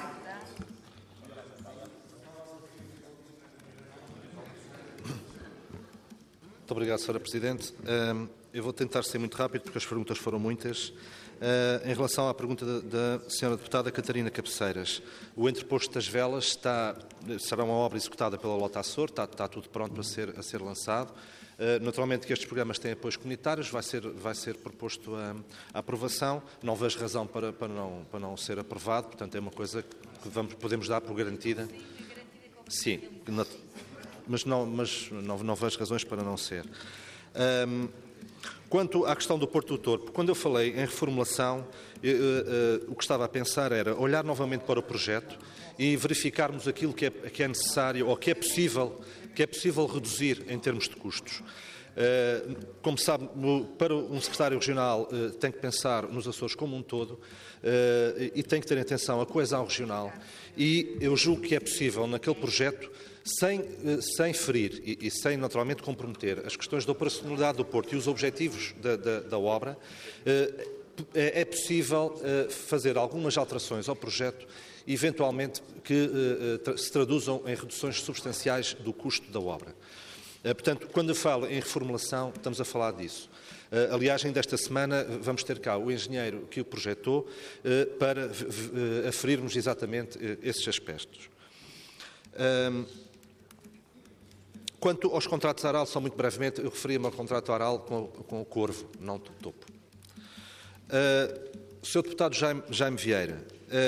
Muito obrigado, senhora Presidente. Eu vou tentar ser muito rápido, porque as perguntas foram muitas. Em relação à pergunta da, da senhora deputada Catarina Cabeceiras, o entreposto das velas está, será uma obra executada pela Lota Açor, está, está tudo pronto para ser, a ser lançado. Naturalmente que estes programas têm apoios comunitários, vai ser, vai ser proposto a, a aprovação. Não vejo razão para, para, não, para não ser aprovado, portanto é uma coisa que vamos, podemos dar por garantida. Sim, mas, não, mas não, não vejo razões para não ser. Um, quanto à questão do Porto do Torpo, quando eu falei em reformulação, eu, uh, uh, o que estava a pensar era olhar novamente para o projeto e verificarmos aquilo que é, que é necessário ou que é possível, que é possível reduzir em termos de custos. Uh, como sabe, para um secretário regional uh, tem que pensar nos Açores como um todo uh, e tem que ter atenção à coesão regional, e eu julgo que é possível naquele projeto, sem, uh, sem ferir e, e sem naturalmente comprometer as questões da operacionalidade do Porto e os objetivos da, da, da obra, uh, é, é possível uh, fazer algumas alterações ao projeto, eventualmente que uh, tra- se traduzam em reduções substanciais do custo da obra. Portanto, quando eu falo em reformulação, estamos a falar disso. Aliás, ainda esta semana vamos ter cá o engenheiro que o projetou para aferirmos exatamente esses aspectos. Quanto aos contratos ARAL, só muito brevemente, eu referia-me ao contrato ARAL com, com o Corvo, não do Topo. O senhor deputado Jaime, Jaime Vieira,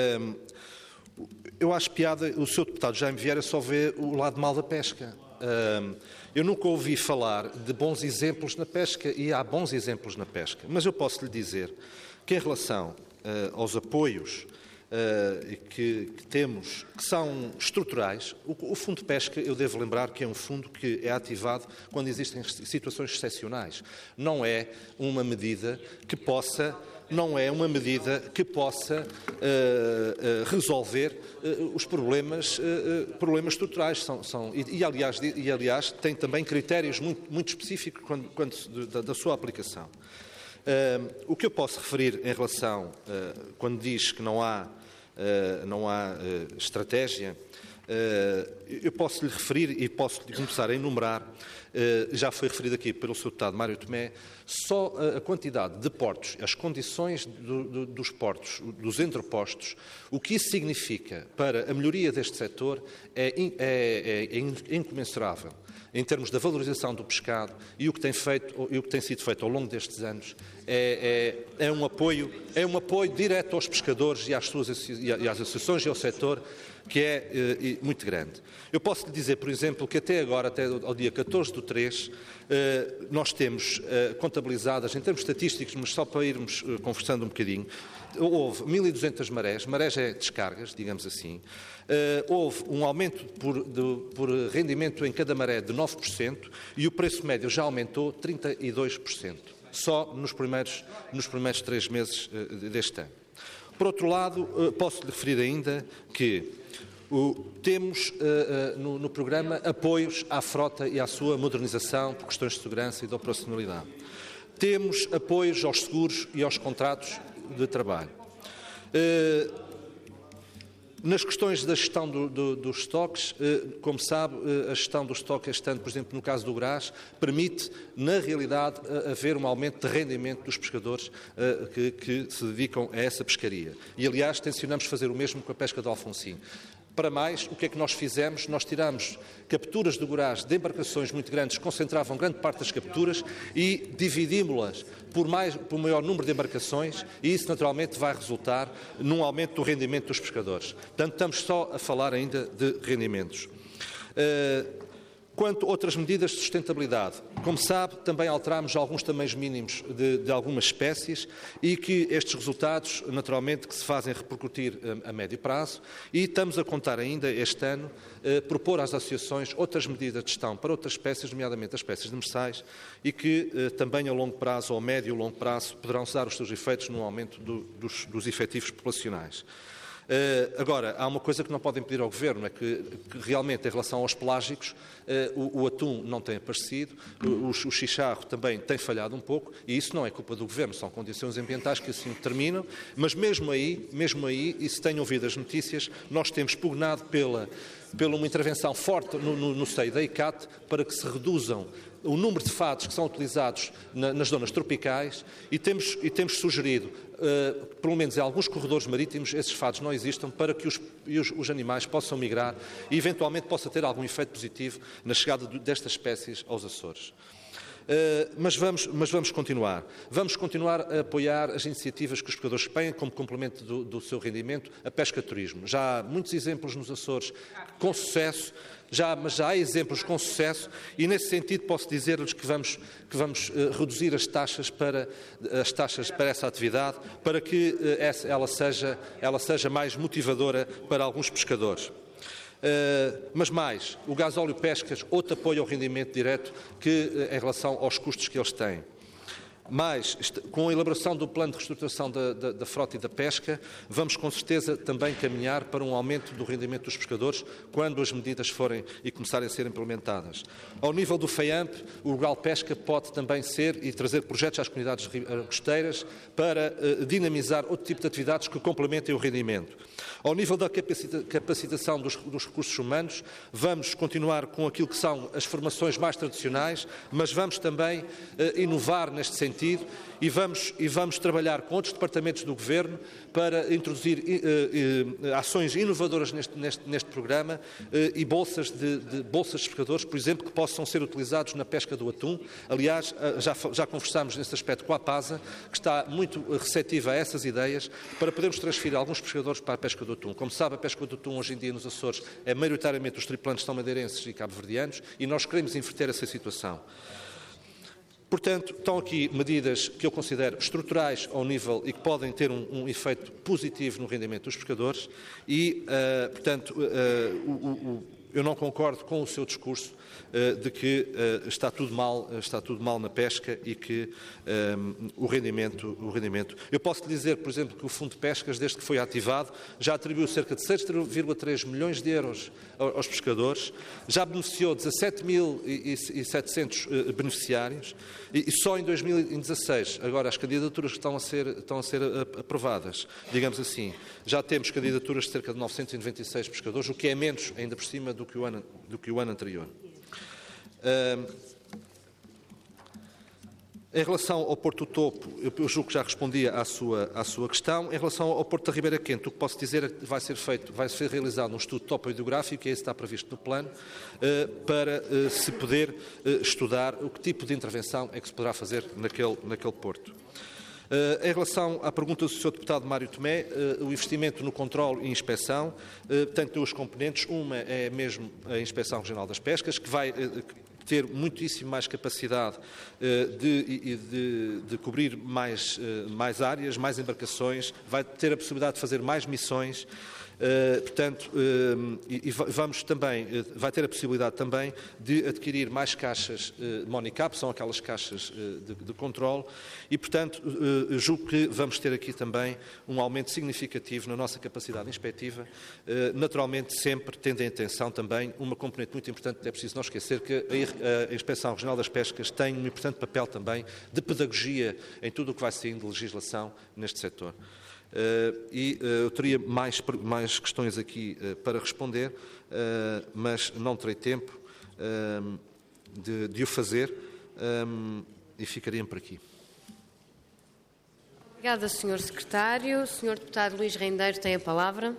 eu acho piada, o senhor deputado Jaime Vieira só vê o lado mal da pesca. Eu nunca ouvi falar de bons exemplos na pesca, e há bons exemplos na pesca, mas eu posso lhe dizer que em relação uh, aos apoios uh, que, que temos, que são estruturais, o, o Fundo de Pesca, eu devo lembrar que é um fundo que é ativado quando existem situações excepcionais. Não é uma medida que possa... não é uma medida que possa uh, uh, resolver uh, os problemas, uh, problemas estruturais. São, são, e, e, aliás, e, aliás, tem também critérios muito, muito específicos quando, quando, da, da sua aplicação. Uh, o que eu posso referir em relação, uh, quando diz que não há, uh, não há uh, estratégia, uh, eu posso lhe referir e posso começar a enumerar, uh, já foi referido aqui pelo senhor deputado Mário Tomé, só a quantidade de portos, as condições do, do, dos portos, dos entrepostos, o que isso significa para a melhoria deste setor é, é, é, é incomensurável. Em termos da valorização do pescado, e o que tem, feito, e o que tem sido feito ao longo destes anos é, é, é, um, apoio, é um apoio direto aos pescadores e às, suas, e às associações e ao setor, que é eh, muito grande. Eu posso lhe dizer, por exemplo, que até agora, até ao dia catorze do três, eh, nós temos eh, contabilizadas, em termos estatísticos, mas só para irmos eh, conversando um bocadinho, houve mil e duzentas marés, marés é descargas, digamos assim, uh, houve um aumento por, de, por rendimento em cada maré de nove por cento e o preço médio já aumentou trinta e dois por cento, só nos primeiros, nos primeiros três meses uh, deste ano. Por outro lado, uh, posso-lhe referir ainda que uh, temos uh, uh, no, no programa apoios à frota e à sua modernização por questões de segurança e de operacionalidade. Temos apoios aos seguros e aos contratos de trabalho. Uh, nas questões da gestão do, do, dos estoques, uh, como sabe, uh, a gestão do estoque este ano, por exemplo, no caso do Graz, permite, na realidade, uh, haver um aumento de rendimento dos pescadores uh, que, que se dedicam a essa pescaria. E, aliás, tencionamos fazer o mesmo com a pesca de Alfonsim. Para mais, o que é que nós fizemos? Nós tiramos capturas de Graz de embarcações muito grandes, que concentravam grande parte das capturas, e dividimos-las por, mais, por maior número de embarcações, e isso naturalmente vai resultar num aumento do rendimento dos pescadores. Portanto, estamos só a falar ainda de rendimentos. Uh, Quanto a outras medidas de sustentabilidade, como sabe, também alterámos alguns tamanhos mínimos de, de algumas espécies, e que estes resultados, naturalmente, que se fazem repercutir a, a médio prazo, e estamos a contar ainda este ano eh, propor às associações outras medidas de gestão para outras espécies, nomeadamente as espécies demersais, e que eh, também a longo prazo, ou médio e longo prazo, poderão dar os seus efeitos no aumento do, dos, dos efetivos populacionais. Uh, agora, há uma coisa que não podem pedir ao Governo, é que, que realmente, em relação aos pelágicos, uh, o, o atum não tem aparecido, o, o chicharro também tem falhado um pouco, e isso não é culpa do Governo, são condições ambientais que assim determinam, mas mesmo aí, mesmo aí, e se tenham ouvido as notícias, nós temos pugnado pela, pela uma intervenção forte no, no, no seio da I C A T para que se reduzam o número de fados que são utilizados na, nas zonas tropicais e temos, e temos sugerido, uh, pelo menos em alguns corredores marítimos, esses fados não existam para que os, os, os animais possam migrar e eventualmente possa ter algum efeito positivo na chegada de, destas espécies aos Açores. Uh, mas, vamos, mas vamos continuar. Vamos continuar a apoiar as iniciativas que os pescadores têm como complemento do, do seu rendimento, a pesca-turismo. Já há muitos exemplos nos Açores com sucesso, já, mas já há exemplos com sucesso e, nesse sentido, posso dizer-lhes que vamos, que vamos uh, reduzir as taxas, para, as taxas para essa atividade, para que uh, essa, ela, seja, ela seja mais motivadora para alguns pescadores. Uh, mas mais, o gasóleo pescas, outro apoio ao rendimento direto que, uh, em relação aos custos que eles têm. Mais, com a elaboração do plano de reestruturação da, da, da frota e da pesca, vamos com certeza também caminhar para um aumento do rendimento dos pescadores quando as medidas forem e começarem a ser implementadas. Ao nível do FEAMP, o Rural Pesca pode também ser e trazer projetos às comunidades costeiras para uh, dinamizar outro tipo de atividades que complementem o rendimento. Ao nível da capacita capacitação dos, dos recursos humanos, vamos continuar com aquilo que são as formações mais tradicionais, mas vamos também uh, inovar neste sentido e vamos, e vamos trabalhar com outros departamentos do Governo para introduzir uh, uh, ações inovadoras neste, neste, neste programa uh, e bolsas de, de, bolsas de pescadores, por exemplo, que possam ser utilizados na pesca do atum. Aliás, uh, já, já conversámos nesse aspecto com a PASA, que está muito receptiva a essas ideias, para podermos transferir alguns pescadores para a pesca do atum. Como sabe, a pesca do atum hoje em dia nos Açores é maioritariamente os tripulantes são madeirenses e cabo-verdianos e nós queremos inverter essa situação. Portanto, estão aqui medidas que eu considero estruturais ao nível e que podem ter um, um efeito positivo no rendimento dos pescadores e, uh, portanto, uh, o, o, eu não concordo com o seu discurso uh, de que uh, está tudo mal, está tudo mal na pesca e que um, o rendimento, o rendimento... Eu posso lhe dizer, por exemplo, que o Fundo de Pescas, desde que foi ativado, já atribuiu cerca de seis vírgula três milhões de euros aos pescadores, já beneficiou dezassete mil e setecentos uh, beneficiários e, e só em dois mil e dezasseis, agora as candidaturas que estão a ser, estão a ser aprovadas, digamos assim, já temos candidaturas de cerca de novecentos e noventa e seis pescadores, o que é menos, ainda por cima, do que o ano, do que o ano anterior. Uh, Em relação ao Porto do Topo, eu julgo que já respondia à sua, à sua questão. Em relação ao Porto da Ribeira Quente, o que posso dizer é que vai ser feito, vai ser realizado um estudo topoideográfico, e esse está previsto no plano, para se poder estudar o que tipo de intervenção é que se poderá fazer naquele, naquele porto. Uh, em relação à pergunta do senhor Deputado Mário Tomé, uh, o investimento no controle e inspeção uh, tem duas componentes. Uma é mesmo a Inspeção Regional das Pescas, que vai uh, ter muitíssimo mais capacidade uh, de, de, de cobrir mais, uh, mais áreas, mais embarcações, vai ter a possibilidade de fazer mais missões. Uh, portanto, uh, e, e vamos também, uh, vai ter a possibilidade também de adquirir mais caixas uh, Monicap, são aquelas caixas uh, de, de controle, e, portanto, uh, julgo que vamos ter aqui também um aumento significativo na nossa capacidade inspectiva, uh, naturalmente sempre tendo em atenção também uma componente muito importante, é preciso não esquecer que a, a Inspeção Regional das Pescas tem um importante papel também de pedagogia em tudo o que vai saindo de legislação neste setor. Uh, e uh, eu teria mais, mais questões aqui uh, para responder, uh, mas não terei tempo uh, de, de o fazer um, e ficaria por aqui. Obrigada, senhor Secretário. O senhor Deputado Luís Rendeiro tem a palavra.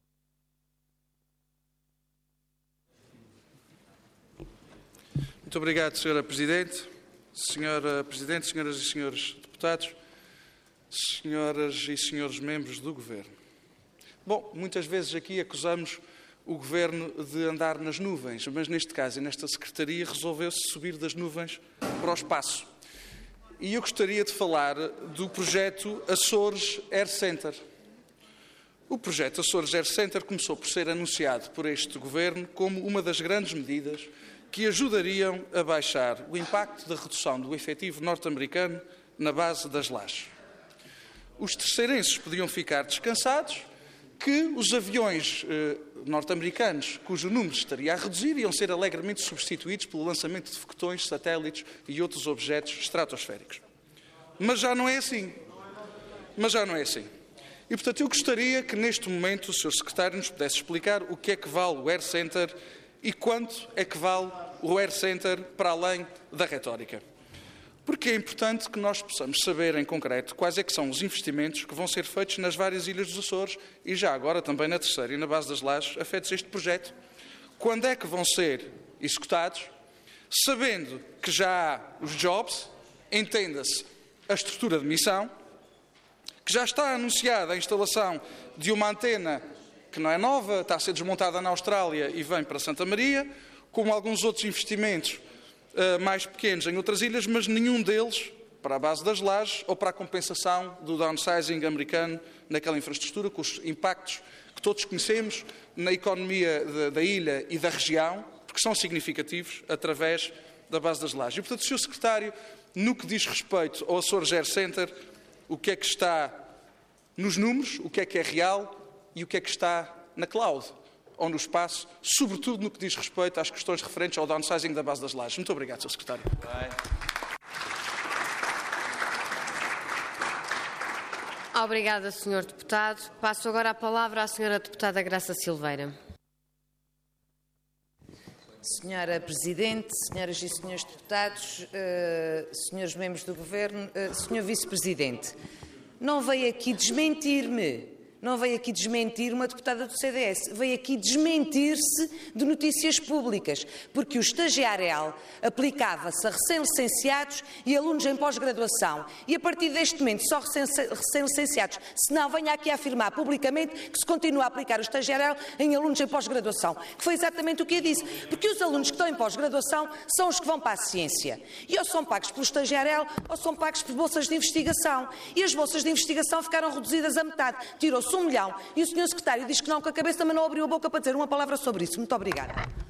Muito obrigado, senhora Presidente. Senhora Presidente, senhoras e senhores deputados, senhoras e senhores membros do Governo. Bom, muitas vezes aqui acusamos o Governo de andar nas nuvens, mas neste caso e nesta Secretaria resolveu-se subir das nuvens para o espaço. E eu gostaria de falar do projeto Açores Air Center. O projeto Açores Air Center começou por ser anunciado por este Governo como uma das grandes medidas que ajudariam a baixar o impacto da redução do efetivo norte-americano na base das lajes. Os terceirenses podiam ficar descansados que os aviões eh, norte-americanos, cujo número estaria a reduzir, iam ser alegremente substituídos pelo lançamento de foguetões, satélites e outros objetos estratosféricos. Mas já não é assim. Mas já não é assim. E, portanto, eu gostaria que, neste momento, o senhor Secretário nos pudesse explicar o que é que vale o Air Center e quanto é que vale o Air Center para além da retórica. Porque é importante que nós possamos saber, em concreto, quais é que são os investimentos que vão ser feitos nas várias ilhas dos Açores e já agora também na Terceira e na Base das Lajes, afetos a este projeto. Quando é que vão ser executados, sabendo que já há os jobs, entenda-se a estrutura de missão, que já está anunciada a instalação de uma antena que não é nova, está a ser desmontada na Austrália e vem para Santa Maria, como alguns outros investimentos Uh, mais pequenos em outras ilhas, mas nenhum deles para a Base das Lajes ou para a compensação do downsizing americano naquela infraestrutura, com os impactos que todos conhecemos na economia de, da ilha e da região, porque são significativos, através da Base das Lajes. E, portanto, senhor Secretário, no que diz respeito ao Açores Air Center, o que é que está nos números, o que é que é real e o que é que está na cloud ou no espaço, sobretudo no que diz respeito às questões referentes ao downsizing da Base das Lajes. Muito obrigado, senhor Secretário. Obrigada, senhor Deputado. Passo agora a palavra à senhora Deputada Graça Silveira. Senhora Presidente, senhoras e senhores deputados, uh, senhores membros do Governo, uh, senhor Vice-Presidente, não veio aqui desmentir-me. Não veio aqui desmentir uma deputada do C D S, veio aqui desmentir-se de notícias públicas, porque o estagiário aplicava-se a recém-licenciados e alunos em pós-graduação. E a partir deste momento, só recém-licenciados, se não, venha aqui a afirmar publicamente que se continua a aplicar o estagiário em alunos em pós-graduação, que foi exatamente o que eu disse, porque os alunos que estão em pós-graduação são os que vão para a ciência. E ou são pagos pelo estagiário ou são pagos por bolsas de investigação. E as bolsas de investigação ficaram reduzidas a metade. Tirou-se um milhão. E o senhor Secretário diz que não com a cabeça, mas não abriu a boca para dizer uma palavra sobre isso. Muito obrigada.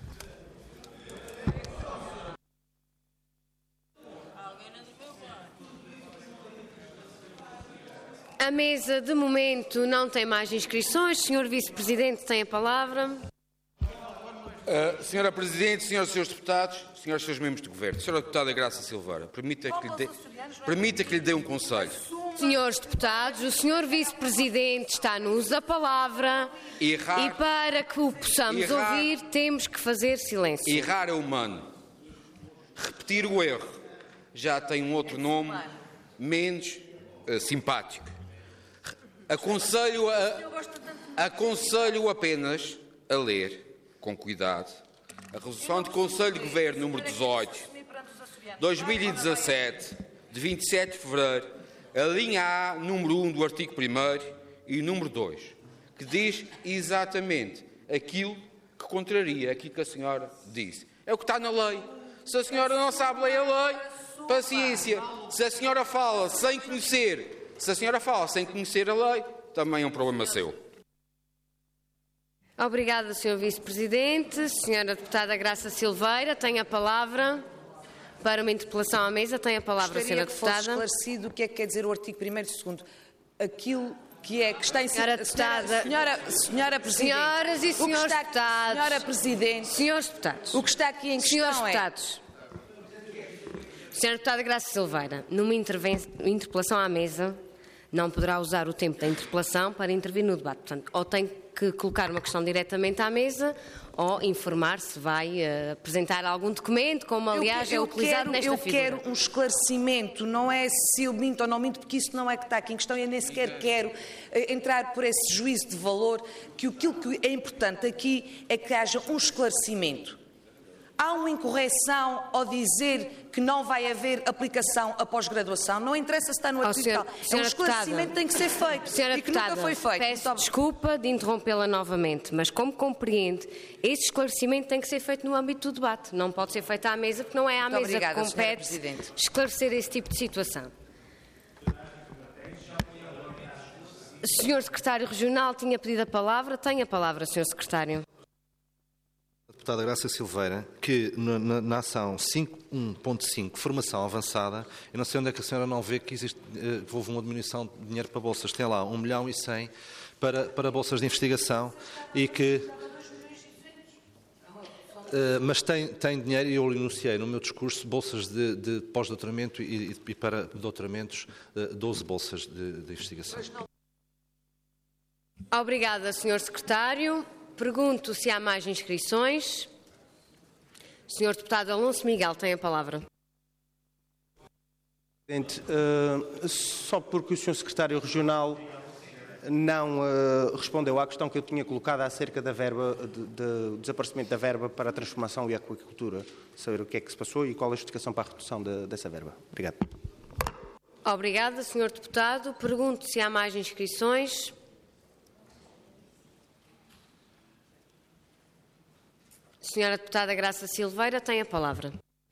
A mesa, de momento, não tem mais inscrições. senhor Vice-Presidente tem a palavra. Uh, senhora Presidente, senhoras e senhores deputados, senhoras e senhores membros do Governo, senhora Deputada Graça Silveira, permita que lhe dê, permita que lhe dê um conselho. Senhores deputados, o senhor Vice-Presidente está-nos a palavra Errar, e para que o possamos errar, ouvir temos que fazer silêncio. Errar é humano. Repetir o erro já tem um outro nome menos uh, simpático. Aconselho, a, aconselho apenas a ler, com cuidado, a Resolução de Conselho de Governo número dezoito, dois mil e dezassete, de vinte e sete de fevereiro, a linha A, número um do artigo primeiro e número dois, que diz exatamente aquilo que contraria aquilo que a senhora disse. É o que está na lei. Se a senhora não sabe ler a lei, paciência. Se a senhora fala sem conhecer, se a senhora fala sem conhecer a lei, também é um problema seu. Obrigada, senhor Vice-Presidente. Senhora Deputada Graça Silveira, tem a palavra. Para uma interpelação à mesa, tem a palavra a senhora Deputada. Gostaria que fosse esclarecido o que é que quer dizer o artigo primeiro e segundo. Aquilo que é que está em senhora Deputada, senhora, senhora Presidente, senhoras e senhores está, deputados, senhora Presidente, senhores deputados, o que está aqui em questão senhores deputados, é... senhora Deputada Graça Silveira, numa interpelação à mesa, não poderá usar o tempo da interpelação para intervir no debate. Portanto, ou tem que colocar uma questão diretamente à mesa ou informar se vai uh, apresentar algum documento, como aliás eu, eu é utilizado quero, nesta eu figura. Eu quero um esclarecimento, não é se eu minto ou não minto, porque isso não é que está aqui em questão e eu nem sequer quero uh, entrar por esse juízo de valor, que aquilo que é importante aqui é que haja um esclarecimento. Há uma incorreção ao dizer que não vai haver aplicação a pós-graduação. Não interessa se está no artigo tal. É um esclarecimento que tem que ser feito senhora e que deputada, nunca foi feito. Peço desculpa de interrompê-la novamente, mas como compreende, esse esclarecimento tem que ser feito no âmbito do debate. Não pode ser feito à mesa, porque não é à Muito mesa obrigada, que compete esclarecer esse tipo de situação. O senhor Secretário Regional tinha pedido a palavra. Tem a palavra, senhor Secretário. Deputada Graça Silveira, que na, na, na ação cinco ponto um ponto cinco, formação avançada, eu não sei onde é que a senhora não vê que existe, uh, houve uma diminuição de dinheiro para bolsas. Tem lá um milhão e cem para, para bolsas de investigação e que... Uh, mas tem, tem dinheiro, e eu enunciei no meu discurso, bolsas de, de pós-doutoramento e, e para doutoramentos, uh, doze bolsas de, de investigação. Obrigada, senhor Secretário. Pergunto se há mais inscrições. senhor Deputado Alonso Miguel tem a palavra. Presidente, uh, só porque o senhor Secretário Regional não uh, respondeu à questão que eu tinha colocado acerca da verba, de, de, do desaparecimento da verba para a transformação e a aquacultura, saber o que é que se passou e qual é a justificação para a redução de, dessa verba. Obrigado. Obrigada, senhor Deputado. Pergunto se há mais inscrições. Senhora Deputada Graça Silveira tem a palavra.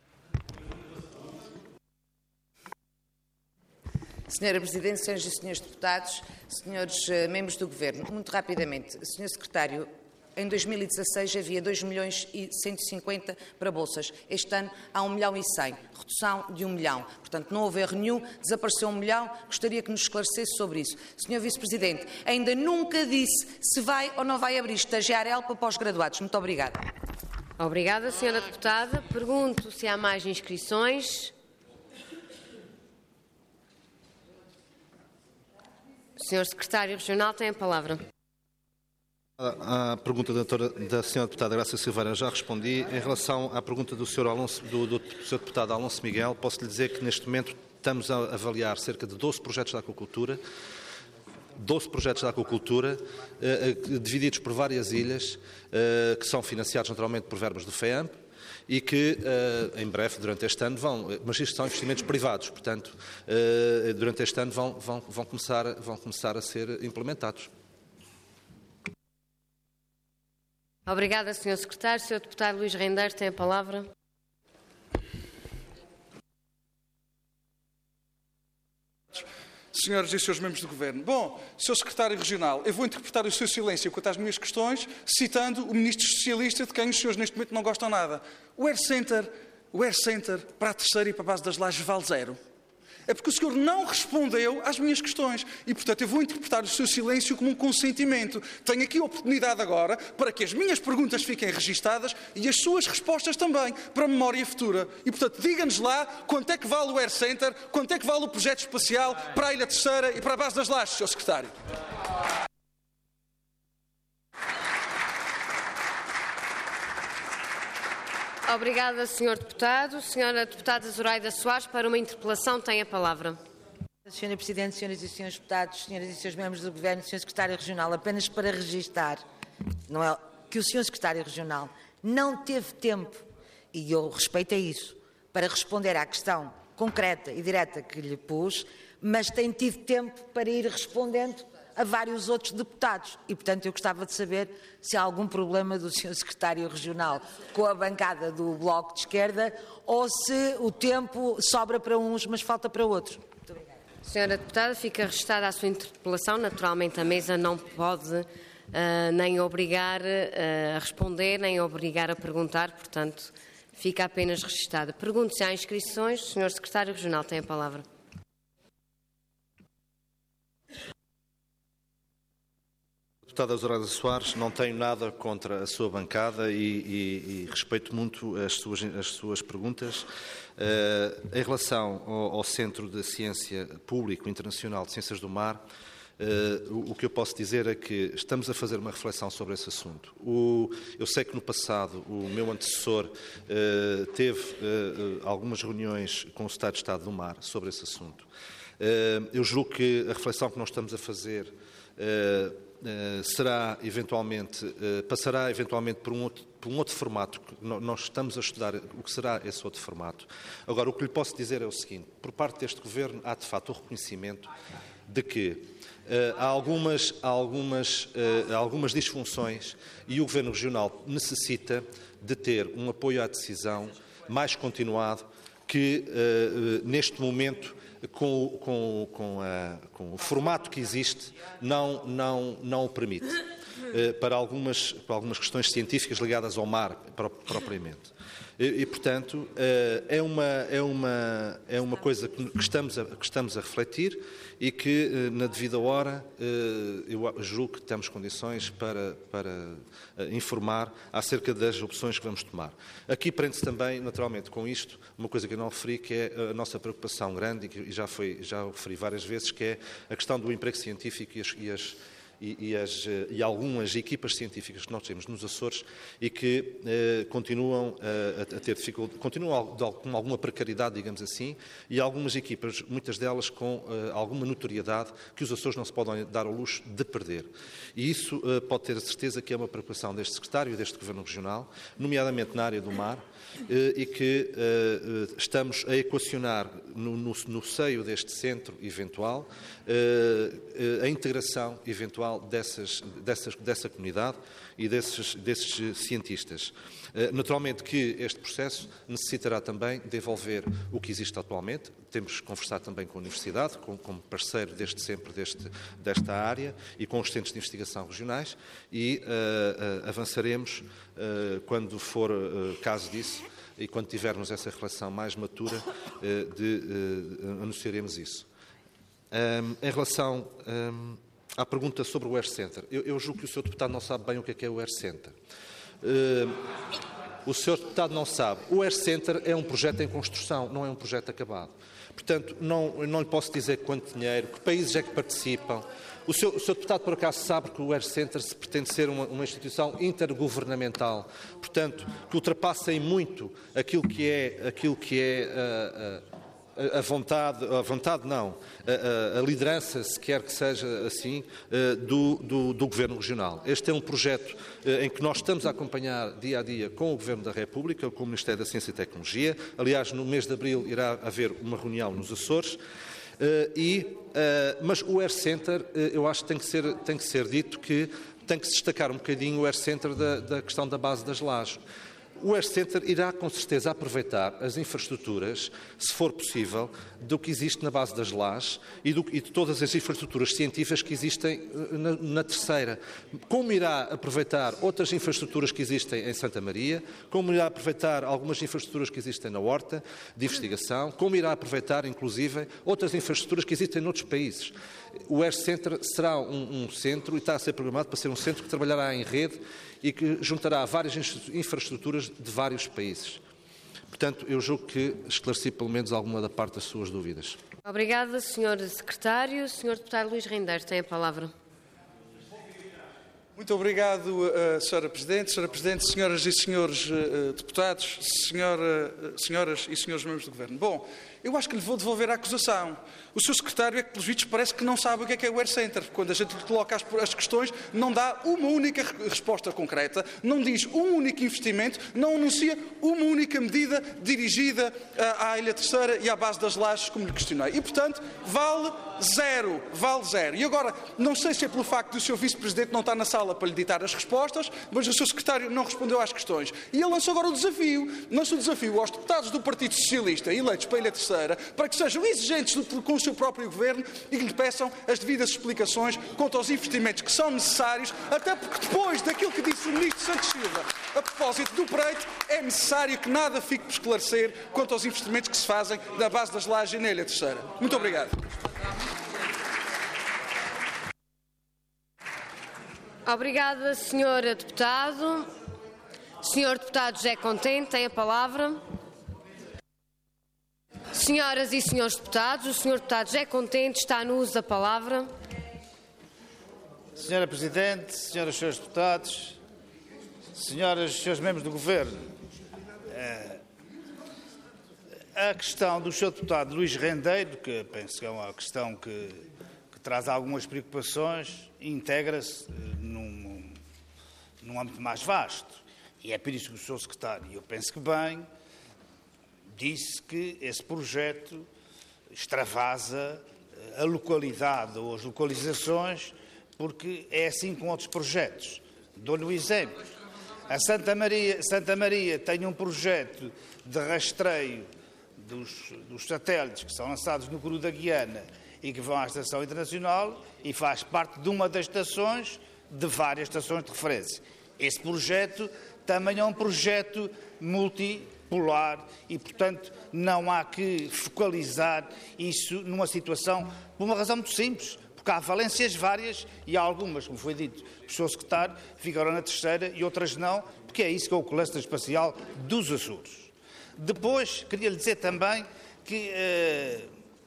Senhora Presidente, senhoras e senhores deputados, senhores uh, membros do Governo, muito rapidamente, senhor Secretário, em dois mil e dezasseis havia dois milhões e cento e cinquenta para bolsas. Este ano há um milhão e cem, redução de um milhão. Portanto, não houve erro nenhum, desapareceu um milhão. Gostaria que nos esclarecesse sobre isso. senhor Vice-Presidente, ainda nunca disse se vai ou não vai abrir estagiário para pós-graduados. Muito obrigada. Obrigada, senhora Deputada. Pergunto se há mais inscrições. senhor Secretário Regional tem a palavra. À pergunta da, da senhora Deputada Graça Silveira já respondi. Em relação à pergunta do senhor, Alonso, do, do senhor Deputado Alonso Miguel, posso lhe dizer que neste momento estamos a avaliar cerca de doze projetos da aquacultura, doze projetos da aquacultura, eh, eh, divididos por várias ilhas, eh, que são financiados naturalmente por verbas do FEAMP, e que uh, em breve, durante este ano, vão, mas isto são investimentos privados, portanto, uh, durante este ano vão, vão, vão, começar, vão começar a ser implementados. Obrigada, senhor Secretário. senhor Deputado Luís Rendeiro tem a palavra. Senhoras e senhores membros do Governo. Bom, senhor Secretário Regional, eu vou interpretar o seu silêncio quanto às minhas questões, citando o Ministro Socialista, de quem os senhores neste momento não gostam nada. O Air Center, o Air Center para a terceira e para a base das lajes vale zero. É porque o senhor não respondeu às minhas questões. E, portanto, eu vou interpretar o seu silêncio como um consentimento. Tenho aqui a oportunidade agora para que as minhas perguntas fiquem registadas e as suas respostas também, para a memória futura. E, portanto, diga-nos lá quanto é que vale o Air Center, quanto é que vale o projeto espacial para a Ilha Terceira e para a base das lajes, senhor Secretário. Obrigada, senhor Deputado. Senhora Deputada Zoraida Soares, para uma interpelação, tem a palavra. senhora Presidente, senhoras e senhores deputados, senhoras e senhores membros do Governo, senhor Secretário Regional, apenas para registar não é, que o senhor Secretário Regional não teve tempo, e eu respeito a isso, para responder à questão concreta e direta que lhe pus, mas tem tido tempo para ir respondendo a vários outros deputados. E, portanto, eu gostava de saber se há algum problema do senhor Secretário Regional com a bancada do Bloco de Esquerda ou se o tempo sobra para uns, mas falta para outros. Muito obrigada. Senhora Deputada, fica registada a sua interpelação. Naturalmente, a mesa não pode uh, nem obrigar uh, a responder, nem obrigar a perguntar, portanto, fica apenas registada. Pergunto se há inscrições. O senhor Secretário Regional tem a palavra. Deputada Zoraida Soares, não tenho nada contra a sua bancada e, e, e respeito muito as suas, as suas perguntas. Uh, em relação ao, ao Centro de Ciência Público Internacional de Ciências do Mar, uh, o, o que eu posso dizer é que estamos a fazer uma reflexão sobre esse assunto. O, eu sei que no passado o meu antecessor uh, teve uh, algumas reuniões com o Secretário de Estado do Mar sobre esse assunto. Uh, eu julgo que a reflexão que nós estamos a fazer uh, Uh, será eventualmente, uh, passará eventualmente por um, outro, por um outro formato. Nós estamos a estudar o que será esse outro formato. Agora, o que lhe posso dizer é o seguinte: por parte deste Governo há de facto o reconhecimento de que uh, há, algumas, há, algumas, uh, há algumas disfunções e o Governo Regional necessita de ter um apoio à decisão mais continuado que, uh, neste momento, Com, com, com, a, com o formato que existe, não, não, não o permite. para algumas, para algumas questões científicas ligadas ao mar propriamente. E, e portanto, é uma, é, uma, é uma coisa que estamos, a, que estamos a refletir e que, na devida hora, eu julgo que temos condições para, para informar acerca das opções que vamos tomar. Aqui prende-se também, naturalmente, com isto, uma coisa que eu não referi, que é a nossa preocupação grande, e que já, foi, já o referi várias vezes, que é a questão do emprego científico e as, e as E, e, as, e algumas equipas científicas que nós temos nos Açores e que eh, continuam a, a ter dificuldade, continuam com alguma precariedade, digamos assim, e algumas equipas, muitas delas com eh, alguma notoriedade que os Açores não se podem dar ao luxo de perder. E isso eh, pode ter a certeza que é uma preocupação deste Secretário e deste Governo Regional, nomeadamente na área do mar, eh, e que eh, estamos a equacionar no, no, no seio deste centro eventual eh, a integração eventual Dessas, dessas, dessa comunidade e desses, desses cientistas. Naturalmente que este processo necessitará também de envolver o que existe atualmente. Temos que conversar também com a Universidade, com, como parceiro desde sempre deste, desta área, e com os centros de investigação regionais, e uh, uh, avançaremos uh, quando for uh, caso disso, e quando tivermos essa relação mais matura, uh, de, uh, anunciaremos isso. Um, em relação... Um, À pergunta sobre o Air Center. Eu, eu julgo que o senhor Deputado não sabe bem o que é, que é o Air Center. Uh, o senhor Deputado não sabe. O Air Center é um projeto em construção, não é um projeto acabado. Portanto, não, não lhe posso dizer quanto dinheiro, que países é que participam. O senhor, o senhor Deputado, por acaso, sabe que o Air Center se pretende ser uma, uma instituição intergovernamental, portanto, que ultrapassa em muito aquilo que é, aquilo que é uh, uh, a vontade, a vontade não, a, a, a liderança, se quer que seja assim, do, do, do Governo Regional. Este é um projeto em que nós estamos a acompanhar dia a dia com o Governo da República, com o Ministério da Ciência e Tecnologia. Aliás, no mês de abril irá haver uma reunião nos Açores. E, mas o Air Center, eu acho que tem que ser, tem que ser dito que tem que se destacar um bocadinho o Air Center da, da questão da base das lajes. O Air Center irá, com certeza, aproveitar as infraestruturas, se for possível, do que existe na base das lajes e, do, e de todas as infraestruturas científicas que existem na, na terceira. Como irá aproveitar outras infraestruturas que existem em Santa Maria, como irá aproveitar algumas infraestruturas que existem na Horta de investigação, como irá aproveitar, inclusive, outras infraestruturas que existem noutros países. O Air Center será um, um centro, e está a ser programado para ser um centro que trabalhará em rede e que juntará várias infraestruturas de vários países. Portanto, eu julgo que esclareci pelo menos alguma da parte das suas dúvidas. Obrigada, senhor Secretário. senhor Deputado Luís Rendeiro tem a palavra. Muito obrigado, uh, senhora Presidente. senhora Presidente, senhoras e senhores uh, deputados, senhora, uh, senhoras e senhores membros do Governo. Bom, eu acho que lhe vou devolver a acusação. O seu secretário é que, pelos vistos, parece que não sabe o que é que é o Air Center. Quando a gente lhe coloca as, as questões, não dá uma única resposta concreta, não diz um único investimento, não anuncia uma única medida dirigida à, à Ilha Terceira e à base das lajes, como lhe questionei. E, portanto, vale zero, vale zero. E agora, não sei se é pelo facto de o seu vice-presidente não estar na sala para lhe ditar as respostas, mas o seu secretário não respondeu às questões. E ele lançou agora o desafio, lançou o desafio aos deputados do Partido Socialista eleitos para a Ilha Terceira, para que sejam exigentes com o seu próprio Governo e que lhe peçam as devidas explicações quanto aos investimentos que são necessários, até porque depois daquilo que disse o Ministro Santos Silva a propósito do Preito, é necessário que nada fique por esclarecer quanto aos investimentos que se fazem na base das lajes e na Ilha Terceira. Muito obrigado. Obrigada, senhora Deputado. senhor Deputado José Contente tem a palavra. Senhoras e senhores deputados, o senhor Deputado José Contente está no uso da palavra. Senhora Presidente, senhoras e senhores deputados, senhoras e senhores membros do Governo, a questão do senhor Deputado Luís Rendeiro, que penso que é uma questão que, que traz algumas preocupações, integra-se num, num âmbito mais vasto. E é por isso que o senhor Secretário, eu penso que bem, disse que esse projeto extravasa a localidade ou as localizações, porque é assim com outros projetos. Dou-lhe um exemplo. A Santa Maria, Santa Maria tem um projeto de rastreio dos, dos satélites que são lançados no Cru da Guiana e que vão à Estação Internacional e faz parte de uma das estações de várias estações de referência. Esse projeto também é um projeto multipolar e, portanto, não há que focalizar isso numa situação por uma razão muito simples, porque há valências várias e há algumas, como foi dito pelo senhor Secretário, ficaram na terceira e outras não, porque é isso que é o cluster espacial dos Açores. Depois, queria lhe dizer também que, eh,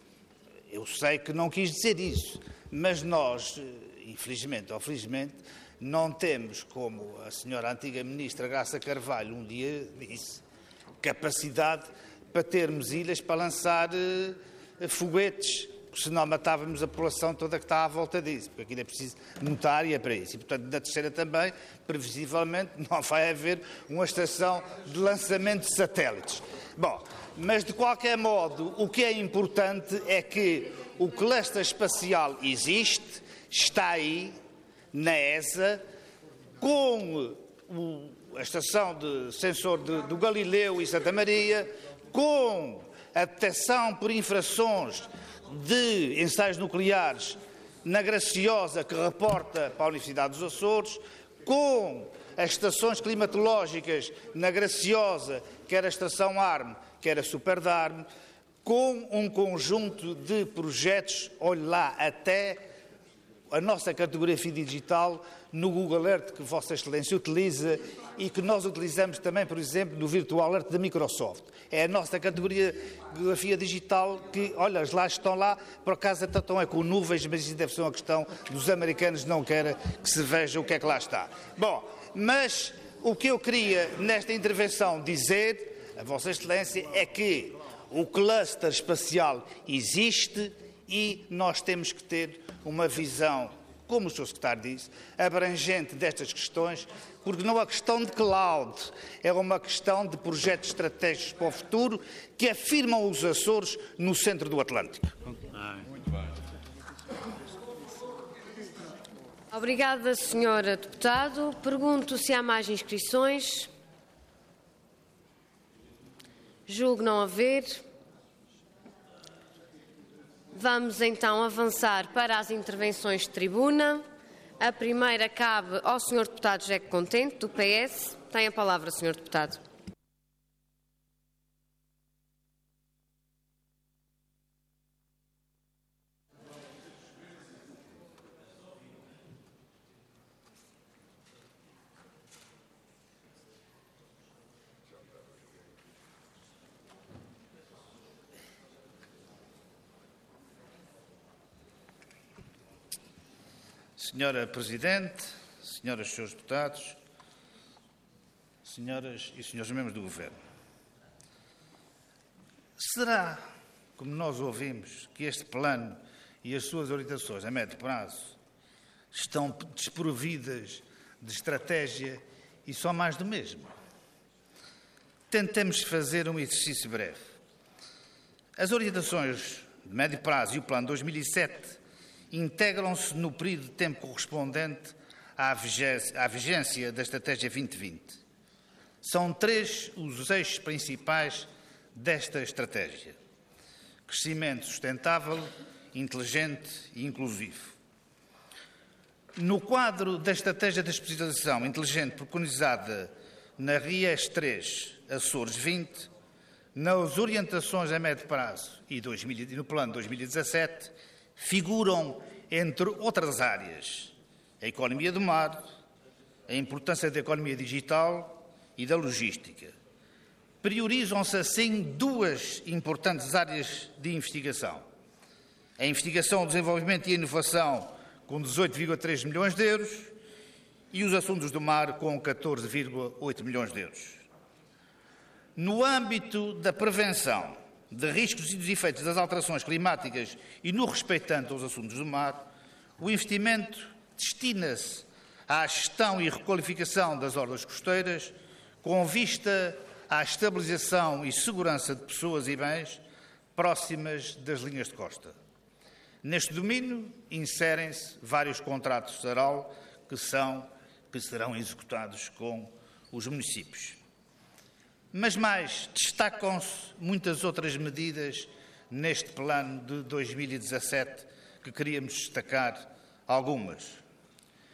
eu sei que não quis dizer isso, mas nós, infelizmente ou felizmente, não temos, como a senhora antiga ministra Graça Carvalho um dia disse, capacidade para termos ilhas para lançar eh, foguetes, porque senão matávamos a população toda que está à volta disso, porque aquilo é preciso muita área para isso. E, portanto, na terceira também, previsivelmente, não vai haver uma estação de lançamento de satélites. Bom, mas de qualquer modo, o que é importante é que o cluster espacial existe, está aí, na E S A, com o, a estação de sensor de, do Galileu e Santa Maria, com a detecção por infrações de ensaios nucleares na Graciosa, que reporta para a Universidade dos Açores, com as estações climatológicas na Graciosa, quer a estação ARME, quer a SuperDARME, com um conjunto de projetos, olhe lá, até a nossa cartografia digital no Google Earth, que Vossa Excelência utiliza e que nós utilizamos também, por exemplo, no Virtual Earth da Microsoft. É a nossa cartografia digital que, olha, lá estão lá, por acaso estão é com nuvens, mas isso deve ser uma questão dos americanos, não querem que se veja o que é que lá está. Bom, mas o que eu queria nesta intervenção dizer, a Vossa Excelência, é que o cluster espacial existe e nós temos que ter uma visão, como o senhor Secretário disse, abrangente destas questões, porque não é questão de cloud, é uma questão de projetos estratégicos para o futuro que afirmam os Açores no centro do Atlântico. Muito bem. Obrigada, senhora Deputado. Pergunto se há mais inscrições. Julgo não haver. Vamos então avançar para as intervenções de tribuna. A primeira cabe ao senhor Deputado José Contente, do P S. Tem a palavra, senhor Deputado. Senhora Presidente, senhoras e senhores deputados, senhoras e senhores membros do Governo, será, como nós ouvimos, que este plano e as suas orientações a médio prazo estão desprovidas de estratégia e só mais do mesmo? Tentemos fazer um exercício breve. As orientações de médio prazo e o plano dois mil e sete integram-se no período de tempo correspondente à vigência, à vigência da Estratégia vinte vinte. São três os eixos principais desta estratégia: crescimento sustentável, inteligente e inclusivo. No quadro da Estratégia de Especialização Inteligente preconizada na R I E S três Açores vinte, nas orientações a médio prazo e no plano dois mil e dezassete, figuram, entre outras áreas, a economia do mar, a importância da economia digital e da logística. Priorizam-se, assim, duas importantes áreas de investigação: a investigação, o desenvolvimento e a inovação, com dezoito vírgula três milhões de euros, e os assuntos do mar, com catorze vírgula oito milhões de euros. No âmbito da prevenção de riscos e dos efeitos das alterações climáticas e no respeitante aos assuntos do mar, o investimento destina-se à gestão e requalificação das orlas costeiras, com vista à estabilização e segurança de pessoas e bens próximas das linhas de costa. Neste domínio inserem-se vários contratos de aral que, são, que serão executados com os municípios. Mas mais, destacam-se muitas outras medidas neste plano de dois mil e dezassete que queríamos destacar algumas.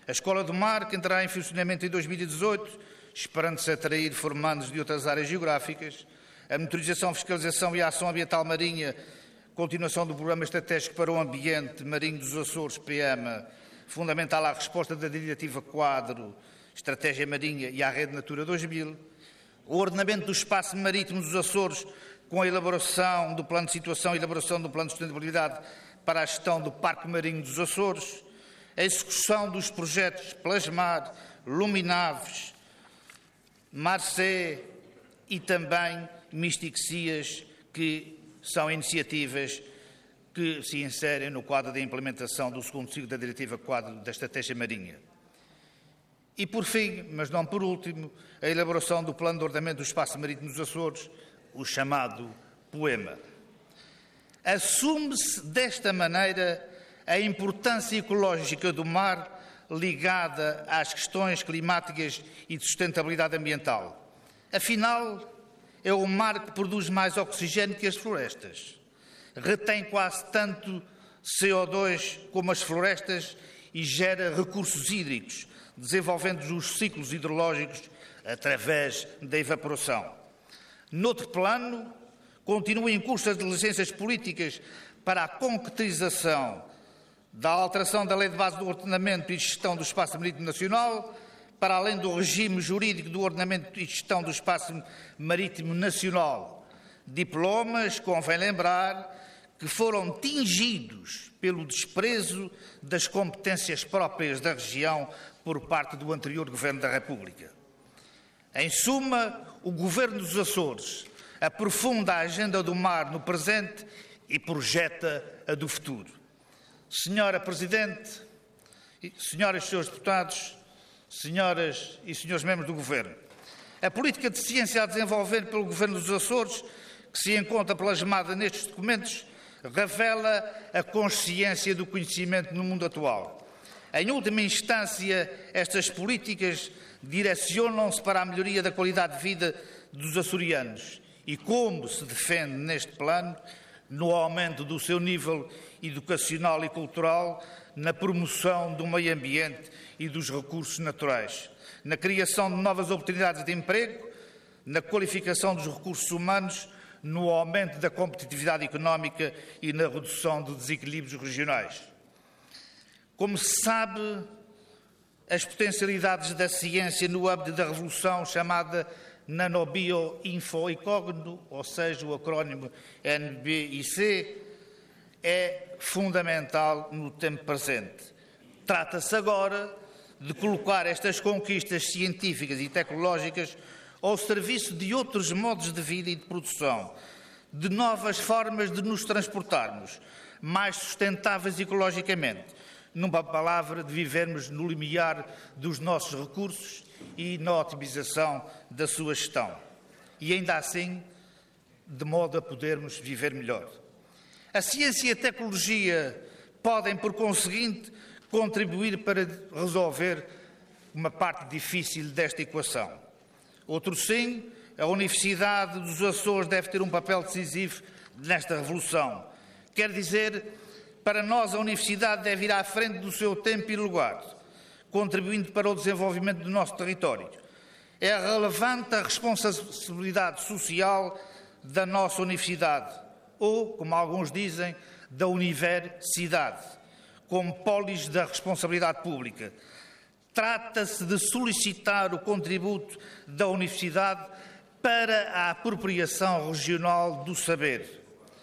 A Escola do Mar, que entrará em funcionamento em dois mil e dezoito, esperando-se atrair formandos de outras áreas geográficas. A monitorização, fiscalização e a ação ambiental marinha, continuação do Programa Estratégico para o Ambiente Marinho dos Açores, P M A, fundamental à resposta da Diretiva Quadro, Estratégia Marinha e à Rede Natura dois mil. O ordenamento do espaço marítimo dos Açores, com a elaboração do Plano de Situação e elaboração do Plano de Sustentabilidade para a gestão do Parque Marinho dos Açores. A execução dos projetos Plasmar, Luminaves, Marcé e também Mistixias, que são iniciativas que se inserem no quadro da implementação do segundo ciclo da Diretiva Quadro da Estratégia Marinha. E, por fim, mas não por último, a elaboração do Plano de Ordenamento do Espaço Marítimo dos Açores, o chamado POEMA. Assume-se desta maneira a importância ecológica do mar ligada às questões climáticas e de sustentabilidade ambiental. Afinal, é o mar que produz mais oxigênio que as florestas. Retém quase tanto C O dois como as florestas e gera recursos hídricos, desenvolvendo os ciclos hidrológicos através da evaporação. Noutro plano, continuam em curso as diligências políticas para a concretização da alteração da Lei de Base do Ordenamento e Gestão do Espaço Marítimo Nacional, para além do regime jurídico do ordenamento e gestão do espaço marítimo nacional. Diplomas, convém lembrar, que foram tingidos pelo desprezo das competências próprias da região por parte do anterior Governo da República. Em suma, o Governo dos Açores aprofunda a agenda do mar no presente e projeta a do futuro. Senhora Presidente, senhoras e senhores deputados, senhoras e senhores membros do Governo, a política de ciência a desenvolver pelo Governo dos Açores, que se encontra plasmada nestes documentos, revela a consciência do conhecimento no mundo atual. Em última instância, estas políticas direcionam-se para a melhoria da qualidade de vida dos açorianos e, como se defende neste plano, no aumento do seu nível educacional e cultural, na promoção do meio ambiente e dos recursos naturais, na criação de novas oportunidades de emprego, na qualificação dos recursos humanos, no aumento da competitividade económica e na redução de desequilíbrios regionais. Como se sabe, as potencialidades da ciência no âmbito da revolução chamada nanobioinfoicógno, ou seja, o acrónimo N B I C, é fundamental no tempo presente. Trata-se agora de colocar estas conquistas científicas e tecnológicas ao serviço de outros modos de vida e de produção, de novas formas de nos transportarmos, mais sustentáveis ecologicamente, numa palavra, de vivermos no limiar dos nossos recursos e na otimização da sua gestão. E ainda assim, de modo a podermos viver melhor. A ciência e a tecnologia podem, por conseguinte, contribuir para resolver uma parte difícil desta equação. Outro sim, a Universidade dos Açores deve ter um papel decisivo nesta revolução. Quer dizer, para nós a Universidade deve ir à frente do seu tempo e lugar, contribuindo para o desenvolvimento do nosso território. É relevante a responsabilidade social da nossa Universidade, ou, como alguns dizem, da Universidade, como pólis da responsabilidade pública. Trata-se de solicitar o contributo da Universidade para a apropriação regional do saber.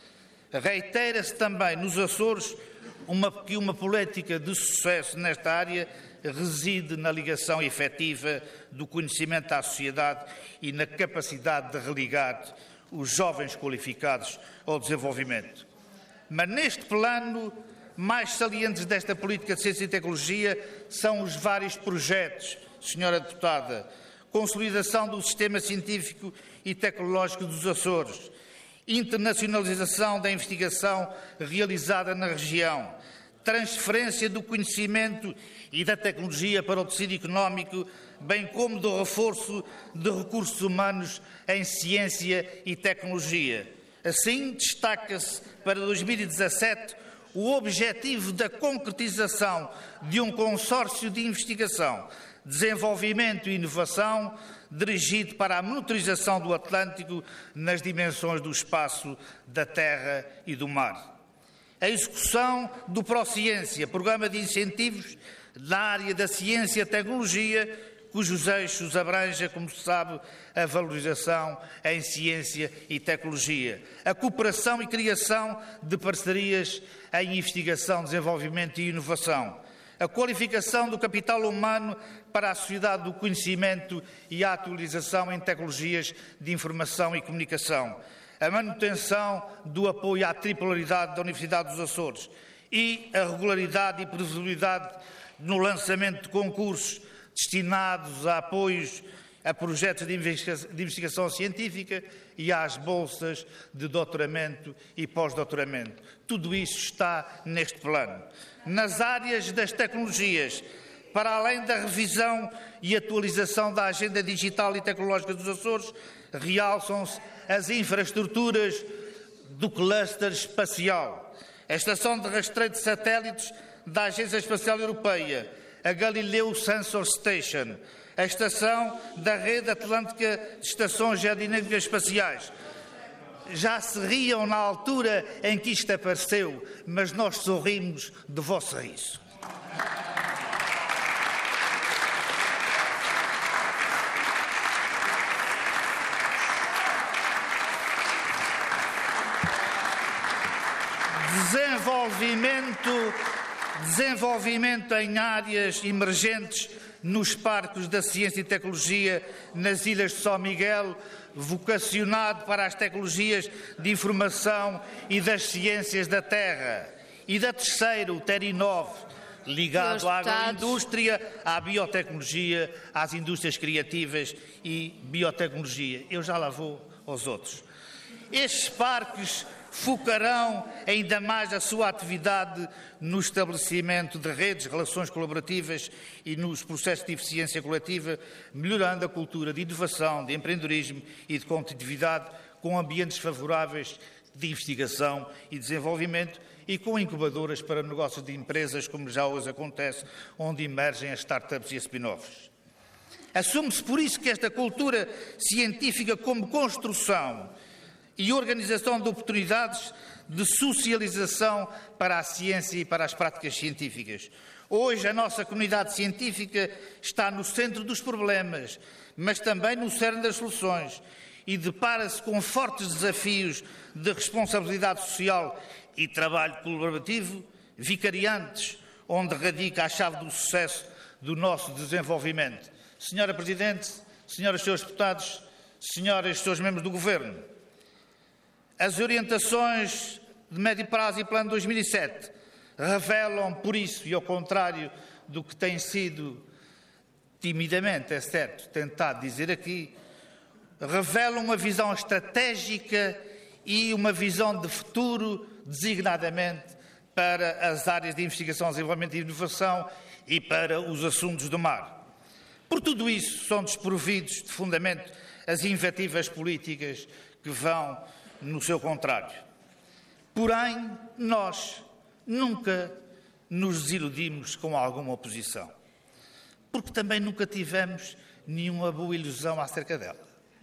Reitera-se também nos Açores uma, que uma política de sucesso nesta área reside na ligação efetiva do conhecimento à sociedade e na capacidade de religar os jovens qualificados ao desenvolvimento. Mas neste plano, mais salientes desta política de ciência e tecnologia são os vários projetos, senhora deputada: consolidação do sistema científico e tecnológico dos Açores, internacionalização da investigação realizada na região, transferência do conhecimento e da tecnologia para o tecido económico, bem como do reforço de recursos humanos em ciência e tecnologia. Assim, destaca-se para dois mil e dezassete o objetivo da concretização de um consórcio de investigação, desenvolvimento e inovação dirigido para a monitorização do Atlântico nas dimensões do espaço, da terra e do mar. A execução do Prociência, programa de incentivos na área da ciência e tecnologia, cujos eixos abrangem, como se sabe, a valorização em ciência e tecnologia, a cooperação e criação de parcerias em investigação, desenvolvimento e inovação, a qualificação do capital humano para a sociedade do conhecimento e a atualização em tecnologias de informação e comunicação, a manutenção do apoio à tripolaridade da Universidade dos Açores e a regularidade e previsibilidade no lançamento de concursos destinados a apoios a projetos de investigação científica e às bolsas de doutoramento e pós-doutoramento. Tudo isso está neste plano. Nas áreas das tecnologias, para além da revisão e atualização da agenda digital e tecnológica dos Açores, realçam-se as infraestruturas do cluster espacial, a estação de rastreio de satélites da Agência Espacial Europeia, a Galileu Sensor Station, a estação da Rede Atlântica de Estações Geodinâmicas Espaciais. Já se riam na altura em que isto apareceu, mas nós sorrimos de vosso riso. Desenvolvimento, desenvolvimento em áreas emergentes nos parques da ciência e tecnologia nas ilhas de São Miguel, vocacionado para as tecnologias de informação e das ciências da terra. E da terceira, o Terinov, ligado à agroindústria, à biotecnologia, às indústrias criativas e biotecnologia. Eu já lá vou aos outros. Estes parques focarão ainda mais a sua atividade no estabelecimento de redes, relações colaborativas e nos processos de eficiência coletiva, melhorando a cultura de inovação, de empreendedorismo e de competitividade, com ambientes favoráveis de investigação e desenvolvimento e com incubadoras para negócios de empresas, como já hoje acontece, onde emergem as startups e as spin-offs. Assume-se por isso que esta cultura científica como construção e organização de oportunidades de socialização para a ciência e para as práticas científicas. Hoje a nossa comunidade científica está no centro dos problemas, mas também no cerne das soluções e depara-se com fortes desafios de responsabilidade social e trabalho colaborativo, vicariantes, onde radica a chave do sucesso do nosso desenvolvimento. Senhora Presidente, senhoras e senhores deputados, senhoras e senhores membros do Governo, as orientações de médio prazo e plano dois mil e sete revelam, por isso, e ao contrário do que tem sido timidamente, é certo, tentado dizer aqui, revelam uma visão estratégica e uma visão de futuro, designadamente para as áreas de investigação, desenvolvimento e inovação e para os assuntos do mar. Por tudo isso, são desprovidos de fundamento as invectivas políticas que vão no seu contrário. Porém, nós nunca nos desiludimos com alguma oposição, porque também nunca tivemos nenhuma boa ilusão acerca dela.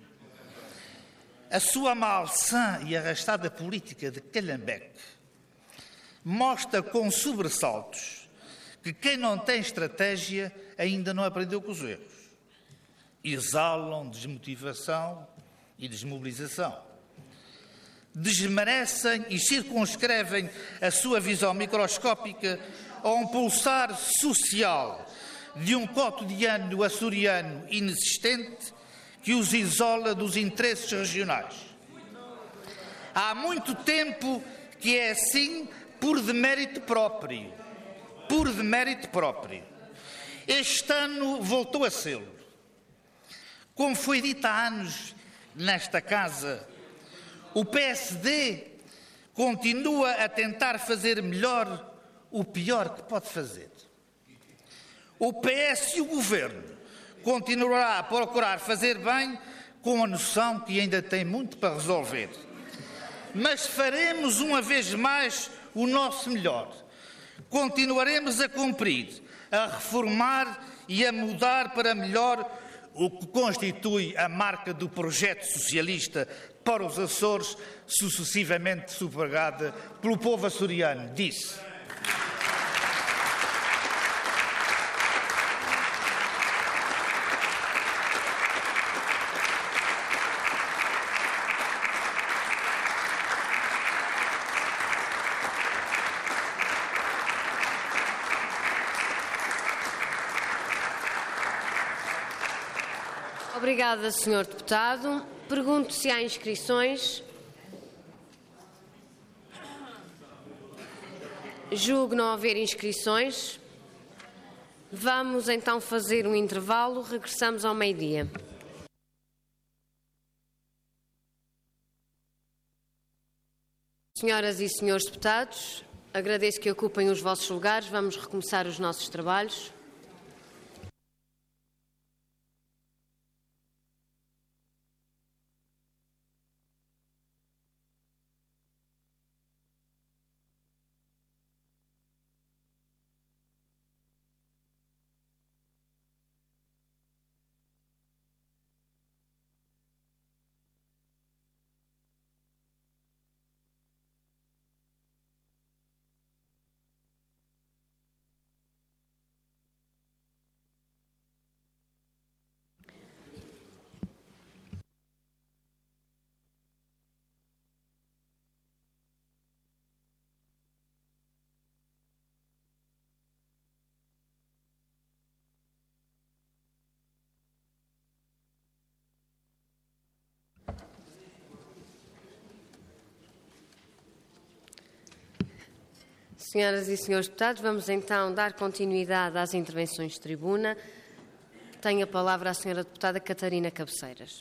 A sua malsã e arrastada política de Calhambeque mostra com sobressaltos que quem não tem estratégia ainda não aprendeu com os erros. Exalam desmotivação e desmobilização. Desmerecem e circunscrevem a sua visão microscópica a um pulsar social de um cotidiano açoriano inexistente que os isola dos interesses regionais. Há muito tempo que é assim por demérito próprio. Por demérito próprio. Este ano voltou a ser. Como foi dito há anos nesta casa, o P S D continua a tentar fazer melhor o pior que pode fazer. O P S e o Governo continuará a procurar fazer bem com a noção que ainda tem muito para resolver. Mas faremos uma vez mais o nosso melhor. Continuaremos a cumprir, a reformar e a mudar para melhor o que constitui a marca do projeto socialista para os Açores, sucessivamente sufragada pelo povo açoriano, disse. Obrigada, senhor Deputado. Pergunto se há inscrições. Julgo não haver inscrições. Vamos então fazer um intervalo. Regressamos ao meio-dia. Senhoras e senhores deputados, agradeço que ocupem os vossos lugares. Vamos recomeçar os nossos trabalhos. Senhoras e senhores deputados, vamos então dar continuidade às intervenções de tribuna. Tem a palavra a senhora deputada Catarina Cabeceiras.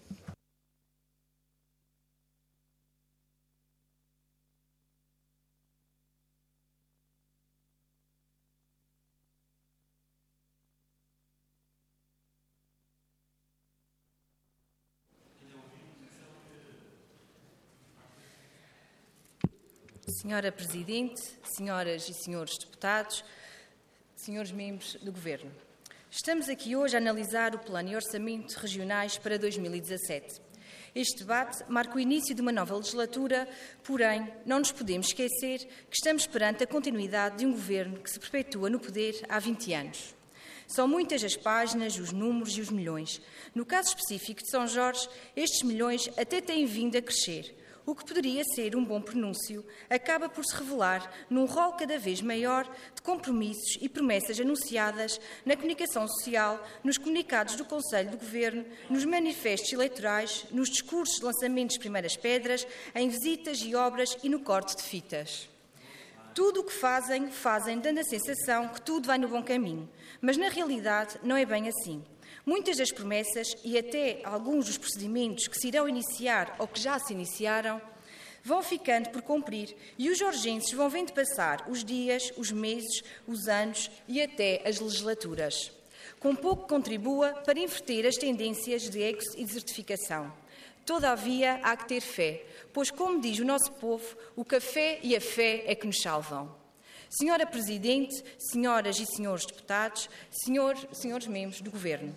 Senhora Presidente, senhoras e senhores deputados, senhores membros do Governo, estamos aqui hoje a analisar o Plano e Orçamento Regionais para dois mil e dezassete. Este debate marca o início de uma nova legislatura, porém, não nos podemos esquecer que estamos perante a continuidade de um Governo que se perpetua no poder há vinte anos. São muitas as páginas, os números e os milhões. No caso específico de São Jorge, estes milhões até têm vindo a crescer. O que poderia ser um bom prenúncio acaba por se revelar num rol cada vez maior de compromissos e promessas anunciadas na comunicação social, nos comunicados do Conselho de Governo, nos manifestos eleitorais, nos discursos de lançamentos de primeiras pedras, em visitas e obras e no corte de fitas. Tudo o que fazem, fazem dando a sensação que tudo vai no bom caminho, mas na realidade não é bem assim. Muitas das promessas e até alguns dos procedimentos que se irão iniciar ou que já se iniciaram vão ficando por cumprir e os jorgenses vão vendo passar os dias, os meses, os anos e até as legislaturas. Com pouco contribua para inverter as tendências de egos e desertificação. Todavia, há que ter fé, pois, como diz o nosso povo, o café e a fé é que nos salvam. Senhora Presidente, senhoras e senhores deputados, senhor, senhores membros do Governo,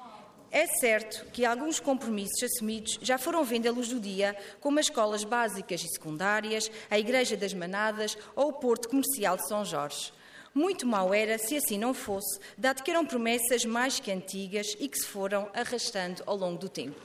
é certo que alguns compromissos assumidos já foram vendo a luz do dia, como as escolas básicas e secundárias, a Igreja das Manadas ou o Porto Comercial de São Jorge. Muito mau era se assim não fosse, dado que eram promessas mais que antigas e que se foram arrastando ao longo do tempo.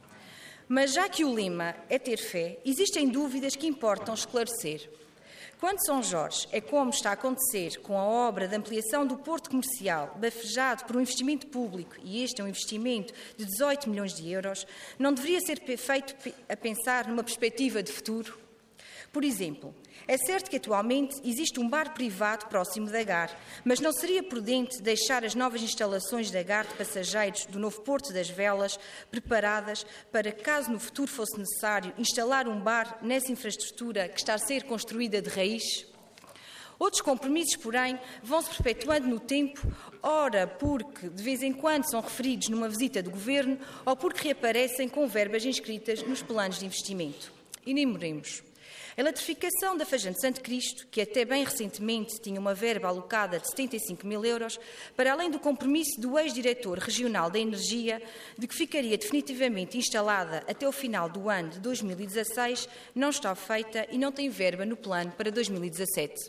Mas já que o lema é ter fé, existem dúvidas que importam esclarecer. Quando São Jorge é como está a acontecer com a obra de ampliação do Porto Comercial, bafejado por um investimento público, e este é um investimento de dezoito milhões de euros, não deveria ser feito a pensar numa perspectiva de futuro? Por exemplo, é certo que atualmente existe um bar privado próximo da G A R, mas não seria prudente deixar as novas instalações da G A R de passageiros do novo Porto das Velas preparadas para, caso no futuro fosse necessário, instalar um bar nessa infraestrutura que está a ser construída de raiz? Outros compromissos, porém, vão-se perpetuando no tempo, ora porque de vez em quando são referidos numa visita do Governo, ou porque reaparecem com verbas inscritas nos planos de investimento. Enumeremos. A eletrificação da Fajã de Santo Cristo, que até bem recentemente tinha uma verba alocada de setenta e cinco mil euros, para além do compromisso do ex-diretor regional da Energia de que ficaria definitivamente instalada até o final do ano de dois mil e dezasseis, não está feita e não tem verba no plano para dois mil e dezassete.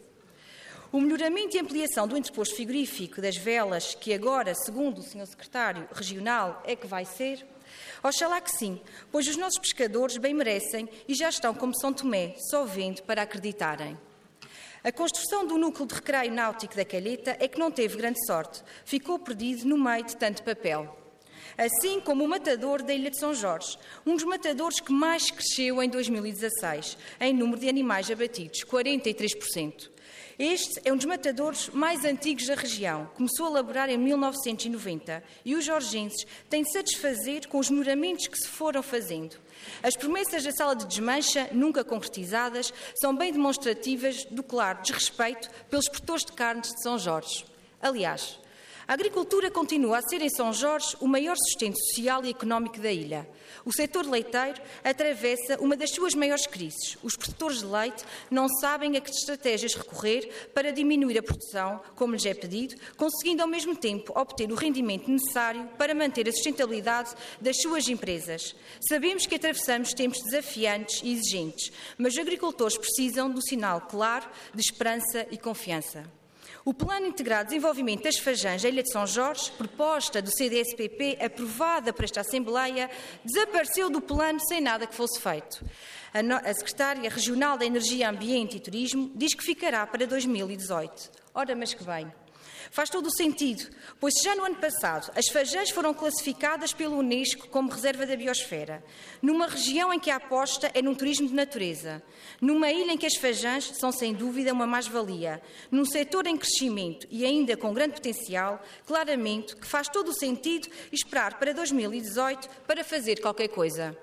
O melhoramento e ampliação do entreposto frigorífico das velas, que agora, segundo o senhor Secretário Regional, é que vai ser, oxalá que sim, pois os nossos pescadores bem merecem e já estão como São Tomé, só vendo para acreditarem. A construção do núcleo de recreio náutico da Calheta é que não teve grande sorte, ficou perdido no meio de tanto papel. Assim como o matador da Ilha de São Jorge, um dos matadores que mais cresceu em dois mil e dezasseis, em número de animais abatidos, quarenta e três por cento. Este é um dos matadores mais antigos da região. Começou a laborar em mil novecentos e noventa e os jorgenses têm de satisfazer com os melhoramentos que se foram fazendo. As promessas da sala de desmancha, nunca concretizadas, são bem demonstrativas do claro desrespeito pelos produtores de carnes de São Jorge. Aliás, a agricultura continua a ser em São Jorge o maior sustento social e económico da ilha. O setor leiteiro atravessa uma das suas maiores crises. Os produtores de leite não sabem a que estratégias recorrer para diminuir a produção, como lhes é pedido, conseguindo ao mesmo tempo obter o rendimento necessário para manter a sustentabilidade das suas empresas. Sabemos que atravessamos tempos desafiantes e exigentes, mas os agricultores precisam do sinal claro de esperança e confiança. O Plano Integrado de Desenvolvimento das Fajãs da Ilha de São Jorge, proposta do C D S P P, aprovada por esta Assembleia, desapareceu do plano sem nada que fosse feito. A, no... a Secretária Regional da Energia, Ambiente e Turismo diz que ficará para dois mil e dezoito. Ora, mas que bem. Faz todo o sentido, pois se já no ano passado as Fajãs foram classificadas pelo Unesco como reserva da biosfera, numa região em que a aposta é num turismo de natureza, numa ilha em que as Fajãs são sem dúvida uma mais-valia, num setor em crescimento e ainda com grande potencial, claramente que faz todo o sentido esperar para dois mil e dezoito para fazer qualquer coisa.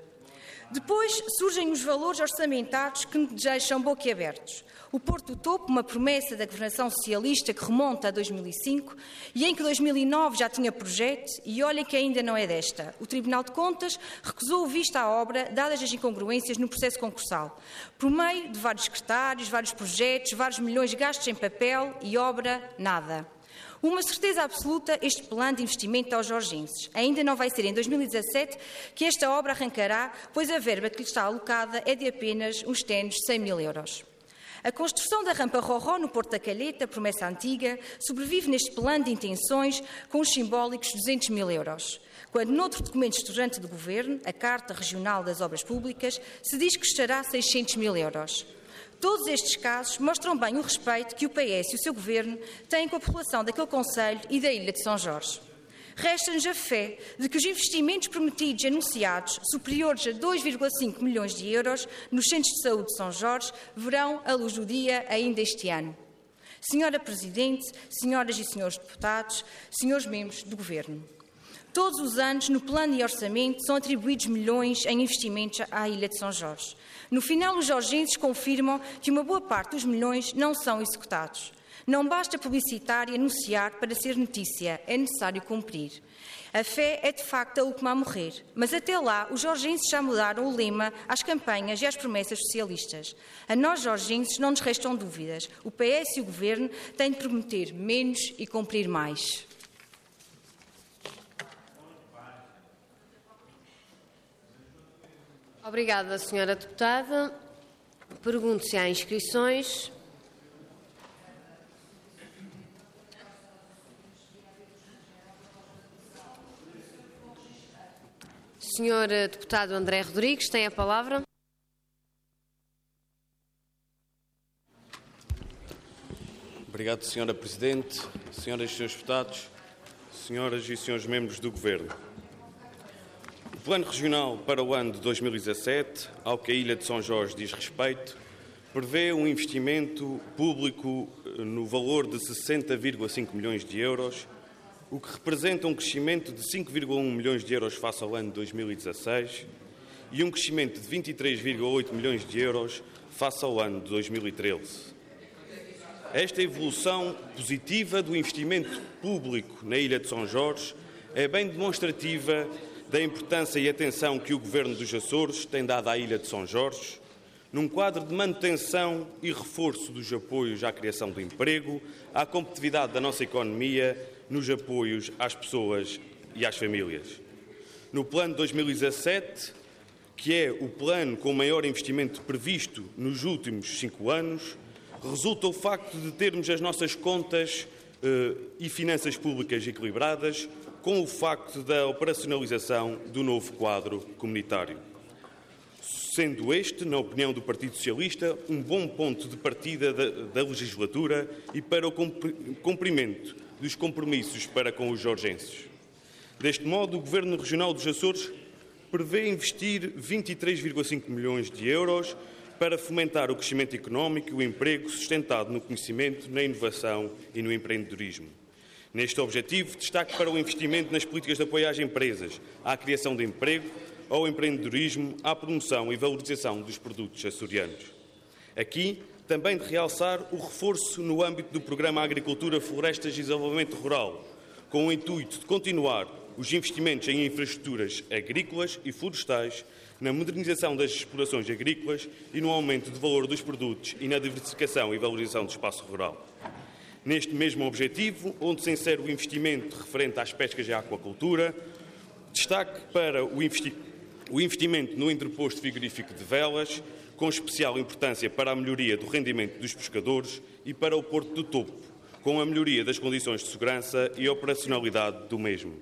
Depois surgem os valores orçamentados que nos deixam boquiabertos. O Porto do Topo, uma promessa da governação socialista que remonta a dois mil e cinco e em que dois mil e nove já tinha projeto, e olhem que ainda não é desta. O Tribunal de Contas recusou o visto à obra, dadas as incongruências no processo concursal, por meio de vários secretários, vários projetos, vários milhões gastos em papel e obra, nada. Uma certeza absoluta, este plano de investimento aos jorgenses. Ainda não vai ser em dois mil e dezassete que esta obra arrancará, pois a verba que lhe está alocada é de apenas uns tenos cem mil euros. A construção da rampa Roró no Porto da Calheta, promessa antiga, sobrevive neste plano de intenções com os simbólicos duzentos mil euros. Quando noutro documento estruturante do Governo, a Carta Regional das Obras Públicas, se diz que custará seiscentos mil euros. Todos estes casos mostram bem o respeito que o P S e o seu Governo têm com a população daquele concelho e da Ilha de São Jorge. Resta-nos a fé de que os investimentos prometidos e anunciados, superiores a dois vírgula cinco milhões de euros nos centros de saúde de São Jorge, verão a luz do dia ainda este ano. Senhora Presidente, senhoras e senhores deputados, senhores membros do Governo, todos os anos, no plano e orçamento, são atribuídos milhões em investimentos à Ilha de São Jorge. No final, os jorgenses confirmam que uma boa parte dos milhões não são executados. Não basta publicitar e anunciar para ser notícia, é necessário cumprir. A fé é, de facto, a última a morrer, mas até lá os jorgenses já mudaram o lema às campanhas e às promessas socialistas. A nós, jorgenses, não nos restam dúvidas. O P S e o Governo têm de prometer menos e cumprir mais. Obrigada, senhora deputada. Pergunto se há inscrições. senhor deputado André Rodrigues tem a palavra. Obrigado, senhora Presidente, senhoras e senhores deputados, senhoras e senhores membros do Governo. O Plano Regional para o ano de dois mil e dezassete, ao que a Ilha de São Jorge diz respeito, prevê um investimento público no valor de sessenta vírgula cinco milhões de euros, o que representa um crescimento de cinco vírgula um milhões de euros face ao ano de dois mil e dezasseis e um crescimento de vinte e três vírgula oito milhões de euros face ao ano de dois mil e treze. Esta evolução positiva do investimento público na Ilha de São Jorge é bem demonstrativa da importância e atenção que o Governo dos Açores tem dado à Ilha de São Jorge, num quadro de manutenção e reforço dos apoios à criação de emprego, à competitividade da nossa economia, nos apoios às pessoas e às famílias. No plano de dois mil e dezassete, que é o plano com maior investimento previsto nos últimos cinco anos, resulta o facto de termos as nossas contas eh, e finanças públicas equilibradas, com o facto da operacionalização do novo quadro comunitário. Sendo este, na opinião do Partido Socialista, um bom ponto de partida da, da legislatura e para o cumprimento dos compromissos para com os jorgenses. Deste modo, o Governo Regional dos Açores prevê investir vinte e três vírgula cinco milhões de euros para fomentar o crescimento económico e o emprego sustentado no conhecimento, na inovação e no empreendedorismo. Neste objetivo, destaque para o investimento nas políticas de apoio às empresas, à criação de emprego, ao empreendedorismo, à promoção e valorização dos produtos açorianos. Aqui, também de realçar o reforço no âmbito do Programa Agricultura, Florestas e Desenvolvimento Rural, com o intuito de continuar os investimentos em infraestruturas agrícolas e florestais, na modernização das explorações agrícolas e no aumento do valor dos produtos e na diversificação e valorização do espaço rural. Neste mesmo objetivo, onde se insere o investimento referente às pescas e à aquacultura, destaque para o, investi o investimento no interposto frigorífico de Velas, com especial importância para a melhoria do rendimento dos pescadores e para o Porto do Topo, com a melhoria das condições de segurança e operacionalidade do mesmo.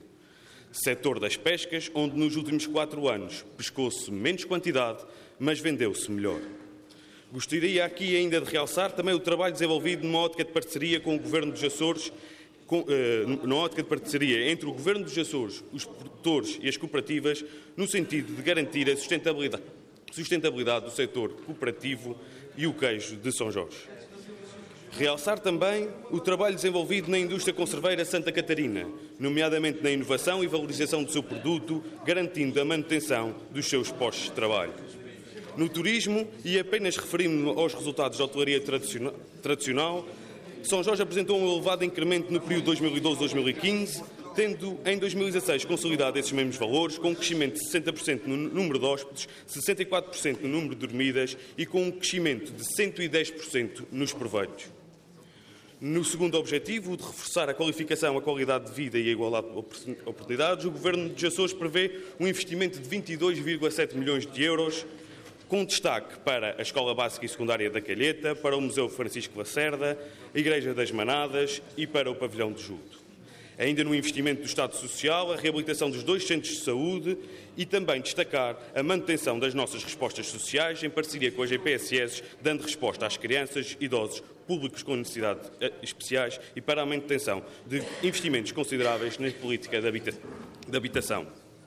Setor das pescas, onde nos últimos quatro anos pescou-se menos quantidade, mas vendeu-se melhor. Gostaria aqui ainda de realçar também o trabalho desenvolvido numa ótica de parceria com o Governo dos Açores, com, eh, numa ótica de parceria entre o Governo dos Açores, os produtores e as cooperativas, no sentido de garantir a sustentabilidade, sustentabilidade do setor cooperativo e o queijo de São Jorge. Realçar também o trabalho desenvolvido na indústria conserveira Santa Catarina, nomeadamente na inovação e valorização do seu produto, garantindo a manutenção dos seus postos de trabalho. No turismo, e apenas referindo-me aos resultados da hotelaria tradicional, São Jorge apresentou um elevado incremento no período dois mil e doze a dois mil e quinze, tendo em dois mil e dezasseis consolidado esses mesmos valores, com um crescimento de sessenta por cento no número de hóspedes, sessenta e quatro por cento no número de dormidas e com um crescimento de cento e dez por cento nos proveitos. No segundo objetivo, de reforçar a qualificação, a qualidade de vida e a igualdade de oportunidades, o Governo dos Açores prevê um investimento de vinte e dois vírgula sete milhões de euros, com destaque para a Escola Básica e Secundária da Calheta, para o Museu Francisco Lacerda, a Igreja das Manadas e para o Pavilhão de Judo. Ainda no investimento do Estado Social, a reabilitação dos dois centros de saúde e também destacar a manutenção das nossas respostas sociais em parceria com as G P S S, dando resposta às crianças, idosos, públicos com necessidades especiais e para a manutenção de investimentos consideráveis na política de, habita de habitação.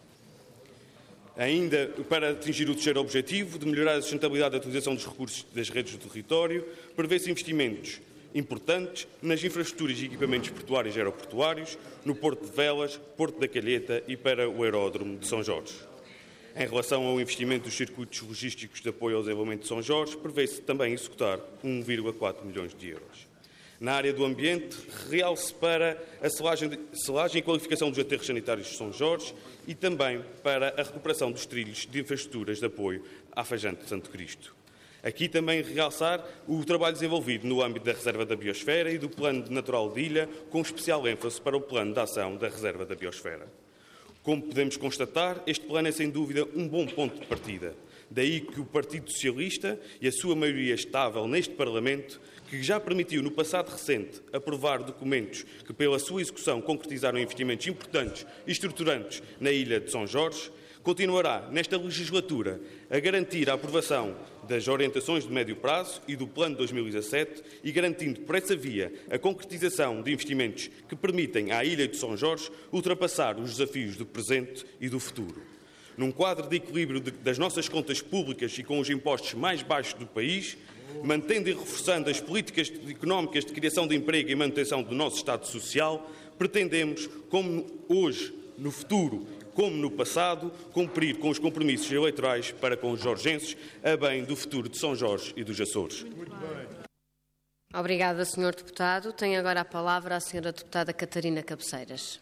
Ainda para atingir o terceiro objetivo, de melhorar a sustentabilidade da utilização dos recursos das redes do território, prevê-se investimentos importantes nas infraestruturas e equipamentos portuários e aeroportuários, no Porto de Velas, Porto da Calheta e para o Aeródromo de São Jorge. Em relação ao investimento dos circuitos logísticos de apoio ao desenvolvimento de São Jorge, prevê-se também executar um vírgula quatro milhões de euros. Na área do ambiente, realce para a selagem, de, selagem e qualificação dos aterros sanitários de São Jorge e também para a recuperação dos trilhos de infraestruturas de apoio à Fajante de Santo Cristo. Aqui também realçar o trabalho desenvolvido no âmbito da Reserva da Biosfera e do Plano Natural de Ilha, com especial ênfase para o Plano de Ação da Reserva da Biosfera. Como podemos constatar, este plano é sem dúvida um bom ponto de partida. Daí que o Partido Socialista e a sua maioria estável neste Parlamento, que já permitiu no passado recente aprovar documentos que pela sua execução concretizaram investimentos importantes e estruturantes na Ilha de São Jorge, continuará nesta legislatura a garantir a aprovação das orientações de médio prazo e do Plano de dois mil e dezassete e garantindo por essa via a concretização de investimentos que permitem à Ilha de São Jorge ultrapassar os desafios do presente e do futuro. Num quadro de equilíbrio de, das nossas contas públicas e com os impostos mais baixos do país, mantendo e reforçando as políticas económicas de criação de emprego e manutenção do nosso Estado Social, pretendemos, como hoje, no futuro, como no passado, cumprir com os compromissos eleitorais para com os jorgenses, a bem do futuro de São Jorge e dos Açores. Obrigada, senhor Deputado. Tem agora a palavra a senhora Deputada Catarina Cabeceiras.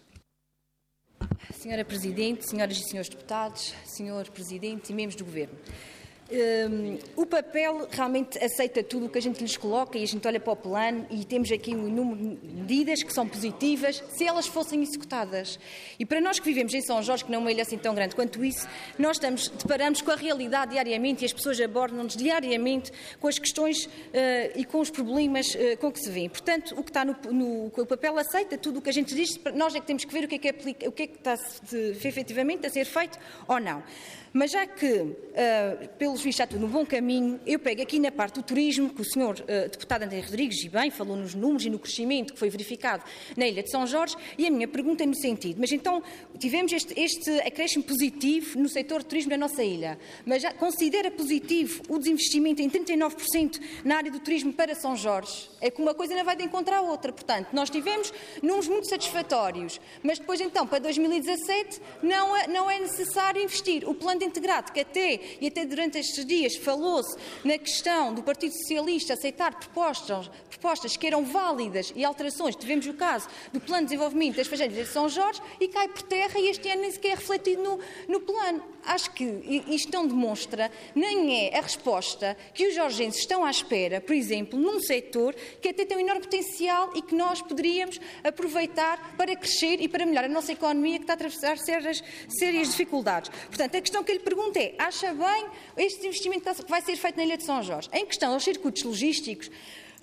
Senhora Presidente, senhoras e senhores deputados, senhor Presidente e membros do Governo. Um, o papel realmente aceita tudo o que a gente lhes coloca e a gente olha para o plano e temos aqui um número de medidas que são positivas se elas fossem executadas. E para nós que vivemos em São Jorge, que não é uma ilha assim tão grande quanto isso, nós estamos, deparamos com a realidade diariamente e as pessoas abordam-nos diariamente com as questões uh, e com os problemas uh, com que se vê. Portanto, o que está no, no o papel aceita tudo o que a gente diz, nós é que temos que ver o que é que, aplica, o que, é que está de, efetivamente a ser feito ou não. Mas já que, uh, pelos vistos, está tudo no bom caminho, eu pego aqui na parte do turismo, que o senhor uh, deputado André Rodrigues, e bem, falou nos números e no crescimento que foi verificado na Ilha de São Jorge, e a minha pergunta é no sentido, mas então tivemos este, este acréscimo positivo no setor de turismo da nossa ilha, mas já considera positivo o desinvestimento em trinta e nove por cento na área do turismo para São Jorge? É que uma coisa não vai de encontrar a outra. Portanto, nós tivemos números muito satisfatórios, mas depois então, para dois mil e dezassete, não é, não é necessário investir. O plano integrado, que até, e até durante estes dias falou-se na questão do Partido Socialista aceitar propostas, propostas que eram válidas e alterações. Tivemos o caso do Plano de Desenvolvimento das Fazendas de São Jorge e cai por terra e este ano nem sequer é refletido no, no plano. Acho que isto não demonstra, nem é a resposta que os jorgenses estão à espera, por exemplo, num setor que até tem um enorme potencial e que nós poderíamos aproveitar para crescer e para melhorar a nossa economia, que está a atravessar sérias, sérias dificuldades. Portanto, a questão que eu lhe pergunto é, acha bem este investimento que vai ser feito na Ilha de São Jorge? Em questão aos circuitos logísticos,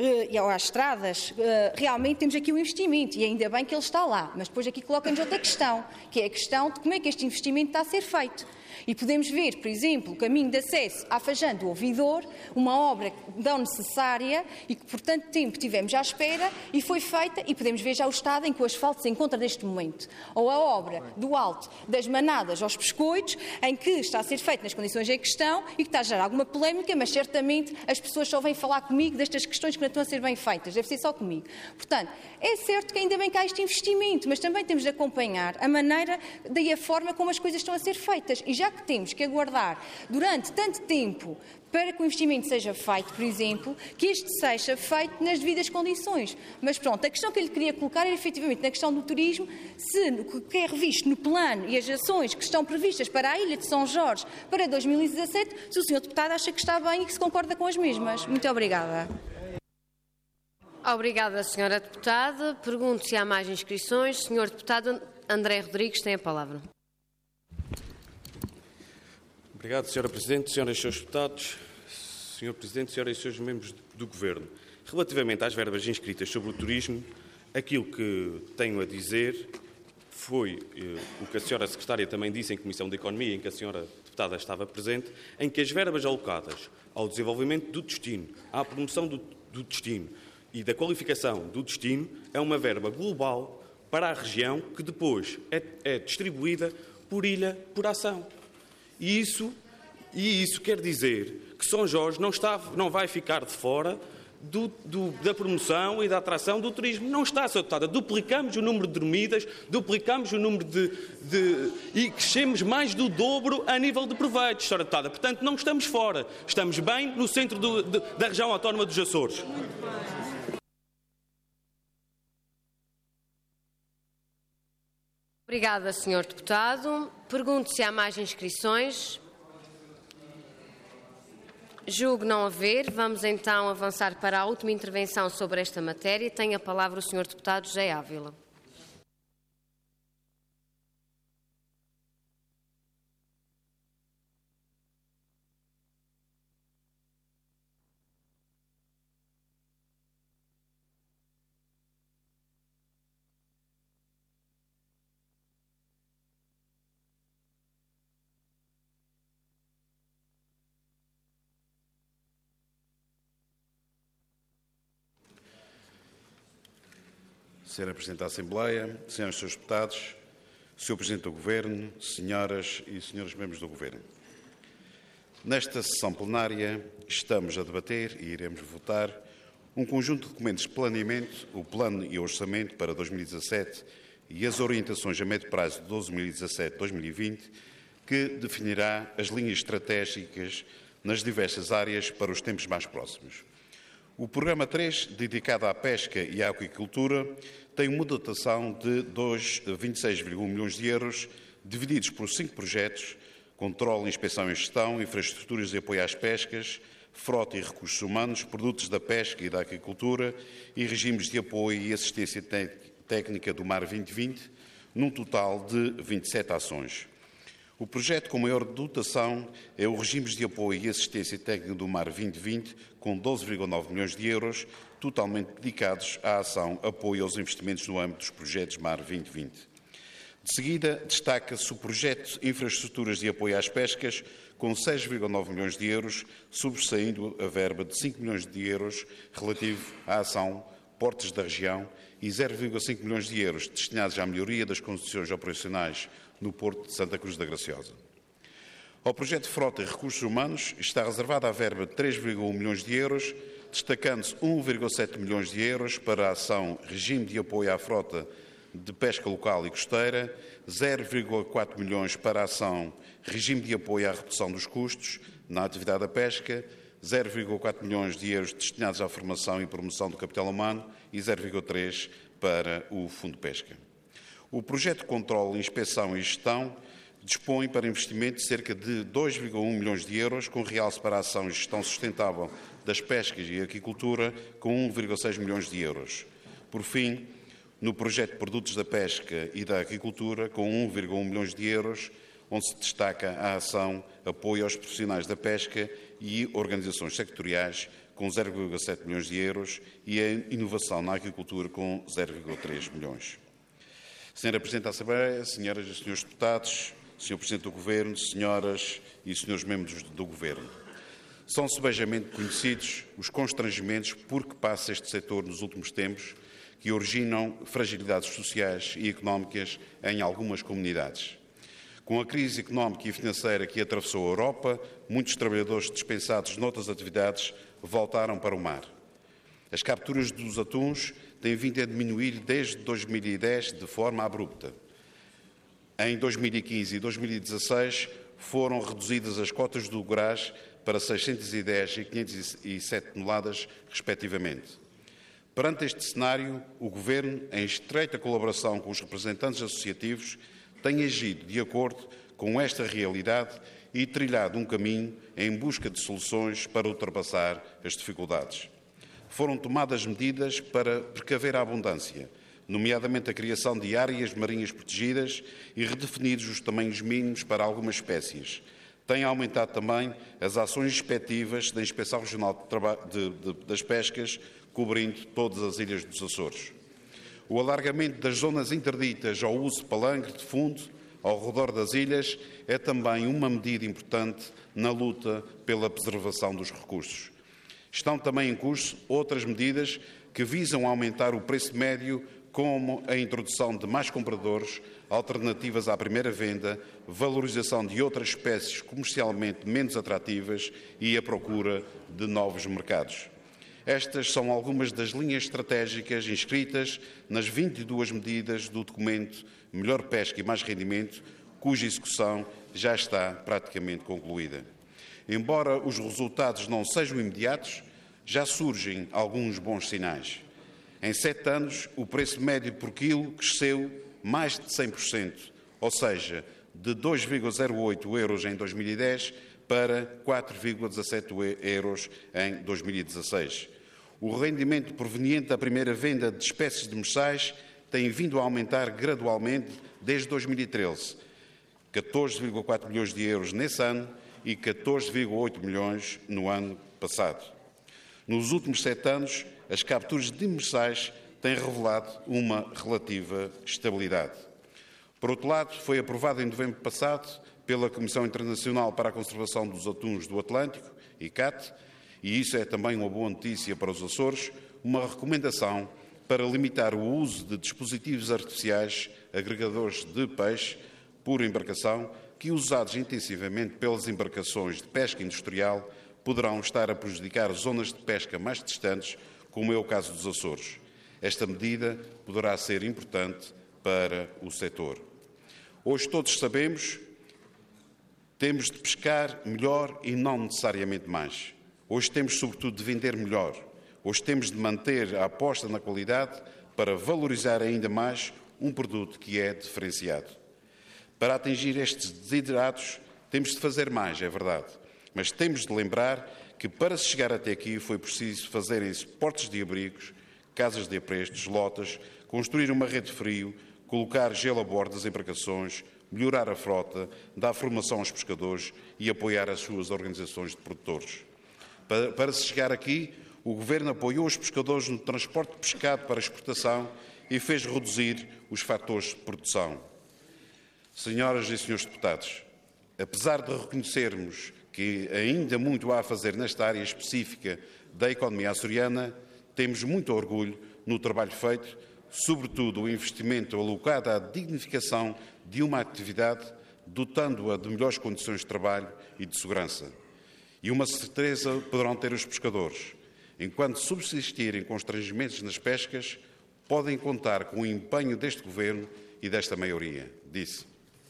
e às estradas, realmente temos aqui um investimento e ainda bem que ele está lá, mas depois aqui coloca-nos outra questão, que é a questão de como é que este investimento está a ser feito. E podemos ver, por exemplo, o caminho de acesso à Fajã do Ouvidor, uma obra não necessária e que por tanto tempo tivemos à espera e foi feita, e podemos ver já o estado em que o asfalto se encontra neste momento. Ou a obra do Alto das Manadas aos Pescoitos, em que está a ser feita nas condições em questão e que está a gerar alguma polémica, mas certamente as pessoas só vêm falar comigo destas questões que não estão a ser bem feitas, deve ser só comigo. Portanto, é certo que ainda bem que há este investimento, mas também temos de acompanhar a maneira e a forma como as coisas estão a ser feitas. E já que temos que aguardar durante tanto tempo para que o investimento seja feito, por exemplo, que este seja feito nas devidas condições. Mas pronto, a questão que eu lhe queria colocar era efetivamente na questão do turismo, se o que é revisto no plano e as ações que estão previstas para a Ilha de São Jorge para dois mil e dezassete, se o senhor deputado acha que está bem e que se concorda com as mesmas. Muito obrigada. Obrigada, senhora deputada. Pergunto se há mais inscrições. senhor deputado André Rodrigues tem a palavra. Obrigado, senhora Presidente, senhoras e senhores deputados, senhor Presidente, senhoras e senhores membros do Governo. Relativamente às verbas inscritas sobre o turismo, aquilo que tenho a dizer foi eh, o que a senhora Secretária também disse em Comissão de Economia, em que a senhora deputada estava presente, em que as verbas alocadas ao desenvolvimento do destino, à promoção do, do destino e da qualificação do destino, é uma verba global para a região que depois é, é distribuída por ilha, por ação. E isso, e isso quer dizer que São Jorge não, está, não vai ficar de fora do, do, da promoção e da atração do turismo. Não está, senhora deputada. Duplicamos o número de dormidas, duplicamos o número de, de... e crescemos mais do dobro a nível de proveitos, senhora deputada. Portanto, não estamos fora. Estamos bem no centro do, de, da região autónoma dos Açores. Obrigada, senhor deputado. Pergunto se há mais inscrições. Julgo não haver. Vamos então avançar para a última intervenção sobre esta matéria. Tem a palavra o senhor deputado José Ávila. senhora Presidente da Assembleia, senhoras e senhores deputados, senhor Presidente do Governo, senhoras e senhores membros do Governo. Nesta sessão plenária estamos a debater e iremos votar um conjunto de documentos de planeamento, o Plano e o Orçamento para dois mil e dezassete e as orientações a médio prazo de dois mil e dezassete a dois mil e vinte, que definirá as linhas estratégicas nas diversas áreas para os tempos mais próximos. O Programa três, dedicado à pesca e à aquicultura, tem uma dotação de vinte e seis vírgula um milhões de euros, divididos por cinco projetos, controle, inspeção e gestão, infraestruturas de apoio às pescas, frota e recursos humanos, produtos da pesca e da agricultura e regimes de apoio e assistência técnica do Mar vinte vinte, num total de vinte e sete ações. O projeto com maior dotação é o Regimes de Apoio e Assistência Técnica do Mar vinte vinte, com doze vírgula nove milhões de euros, totalmente dedicados à ação Apoio aos Investimentos no âmbito dos projetos Mar vinte vinte. De seguida, destaca-se o projeto Infraestruturas de Apoio às Pescas, com seis vírgula nove milhões de euros, sobressaindo a verba de cinco milhões de euros relativo à ação Portos da Região e zero vírgula cinco milhões de euros destinados à melhoria das condições operacionais no Porto de Santa Cruz da Graciosa. Ao projeto Frota e Recursos Humanos está reservada a verba de três vírgula um milhões de euros, destacando-se um vírgula sete milhões de euros para a ação Regime de Apoio à Frota de Pesca Local e Costeira, zero vírgula quatro milhões para a ação Regime de Apoio à Redução dos Custos na atividade da pesca, zero vírgula quatro milhões de euros destinados à formação e promoção do capital humano e zero vírgula três para o Fundo de Pesca. O projeto de controle, inspeção e gestão dispõe para investimento de cerca de dois vírgula um milhões de euros, com realce para a ação e gestão sustentável das pescas e agricultura, com um vírgula seis milhões de euros. Por fim, no projeto de produtos da pesca e da agricultura, com um vírgula um milhões de euros, onde se destaca a ação Apoio aos Profissionais da Pesca e Organizações Sectoriais, com zero vírgula sete milhões de euros, e a Inovação na Agricultura, com zero vírgula três milhões. Senhora Presidente da Assembleia, senhoras e senhores deputados, senhor Presidente do Governo, senhoras e senhores membros do Governo, são sebejamente conhecidos os constrangimentos por que passa este setor nos últimos tempos, que originam fragilidades sociais e económicas em algumas comunidades. Com a crise económica e financeira que atravessou a Europa, muitos trabalhadores dispensados noutras atividades voltaram para o mar. As capturas dos atuns têm vindo a diminuir desde dois mil e dez de forma abrupta. Em dois mil e quinze e dois mil e dezasseis foram reduzidas as cotas do graz para seiscentos e dez e quinhentos e sete toneladas, respectivamente. Perante este cenário, o Governo, em estreita colaboração com os representantes associativos, tem agido de acordo com esta realidade e trilhado um caminho em busca de soluções para ultrapassar as dificuldades. Foram tomadas medidas para precaver a abundância, nomeadamente a criação de áreas marinhas protegidas e redefinidos os tamanhos mínimos para algumas espécies. Tem aumentado também as ações inspectivas da Inspeção Regional de, de, de, das Pescas, cobrindo todas as ilhas dos Açores. O alargamento das zonas interditas ao uso de palangre de fundo ao redor das ilhas é também uma medida importante na luta pela preservação dos recursos. Estão também em curso outras medidas que visam aumentar o preço médio, como a introdução de mais compradores, alternativas à primeira venda, valorização de outras espécies comercialmente menos atrativas e a procura de novos mercados. Estas são algumas das linhas estratégicas inscritas nas vinte e duas medidas do documento Melhor Pesca e Mais Rendimento, cuja execução já está praticamente concluída. Embora os resultados não sejam imediatos, já surgem alguns bons sinais. Em sete anos, o preço médio por quilo cresceu mais de cem por cento, ou seja, de dois vírgula zero oito euros em dois mil e dez para quatro vírgula dezassete euros em dois mil e dezasseis. O rendimento proveniente da primeira venda de espécies demersais tem vindo a aumentar gradualmente desde dois mil e treze, catorze vírgula quatro milhões de euros nesse ano e catorze vírgula oito milhões no ano passado. Nos últimos sete anos, as capturas demersais têm revelado uma relativa estabilidade. Por outro lado, foi aprovado em novembro passado pela Comissão Internacional para a Conservação dos Atuns do Atlântico, I C A T, e isso é também uma boa notícia para os Açores, uma recomendação para limitar o uso de dispositivos artificiais agregadores de peixe por embarcação, que, usados intensivamente pelas embarcações de pesca industrial, poderão estar a prejudicar zonas de pesca mais distantes, como é o caso dos Açores. Esta medida poderá ser importante para o setor. Hoje todos sabemos, temos de pescar melhor e não necessariamente mais. Hoje temos, sobretudo, de vender melhor. Hoje temos de manter a aposta na qualidade para valorizar ainda mais um produto que é diferenciado. Para atingir estes desiderados, Temos de fazer mais, é verdade, mas temos de lembrar que para se chegar até aqui foi preciso fazerem-se portos de abrigos, casas de aprestos, lotas, construir uma rede de frio, colocar gelo a bordo das embarcações, melhorar a frota, dar formação aos pescadores e apoiar as suas organizações de produtores. Para, para se chegar aqui, o Governo apoiou os pescadores no transporte de pescado para exportação e fez reduzir os fatores de produção. Senhoras e senhores deputados, apesar de reconhecermos que ainda muito há a fazer nesta área específica da economia açoriana, temos muito orgulho no trabalho feito, sobretudo o investimento alocado à dignificação de uma atividade, dotando-a de melhores condições de trabalho e de segurança. E uma certeza poderão ter os pescadores. Enquanto subsistirem constrangimentos nas pescas, podem contar com o empenho deste Governo e desta maioria. Disse.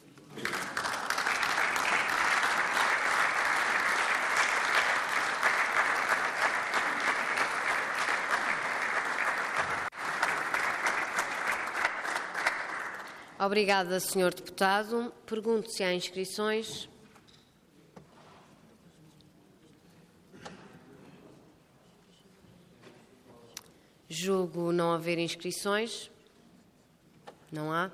Obrigada, senhor Deputado. Pergunto se há inscrições. Julgo não haver inscrições. Não há.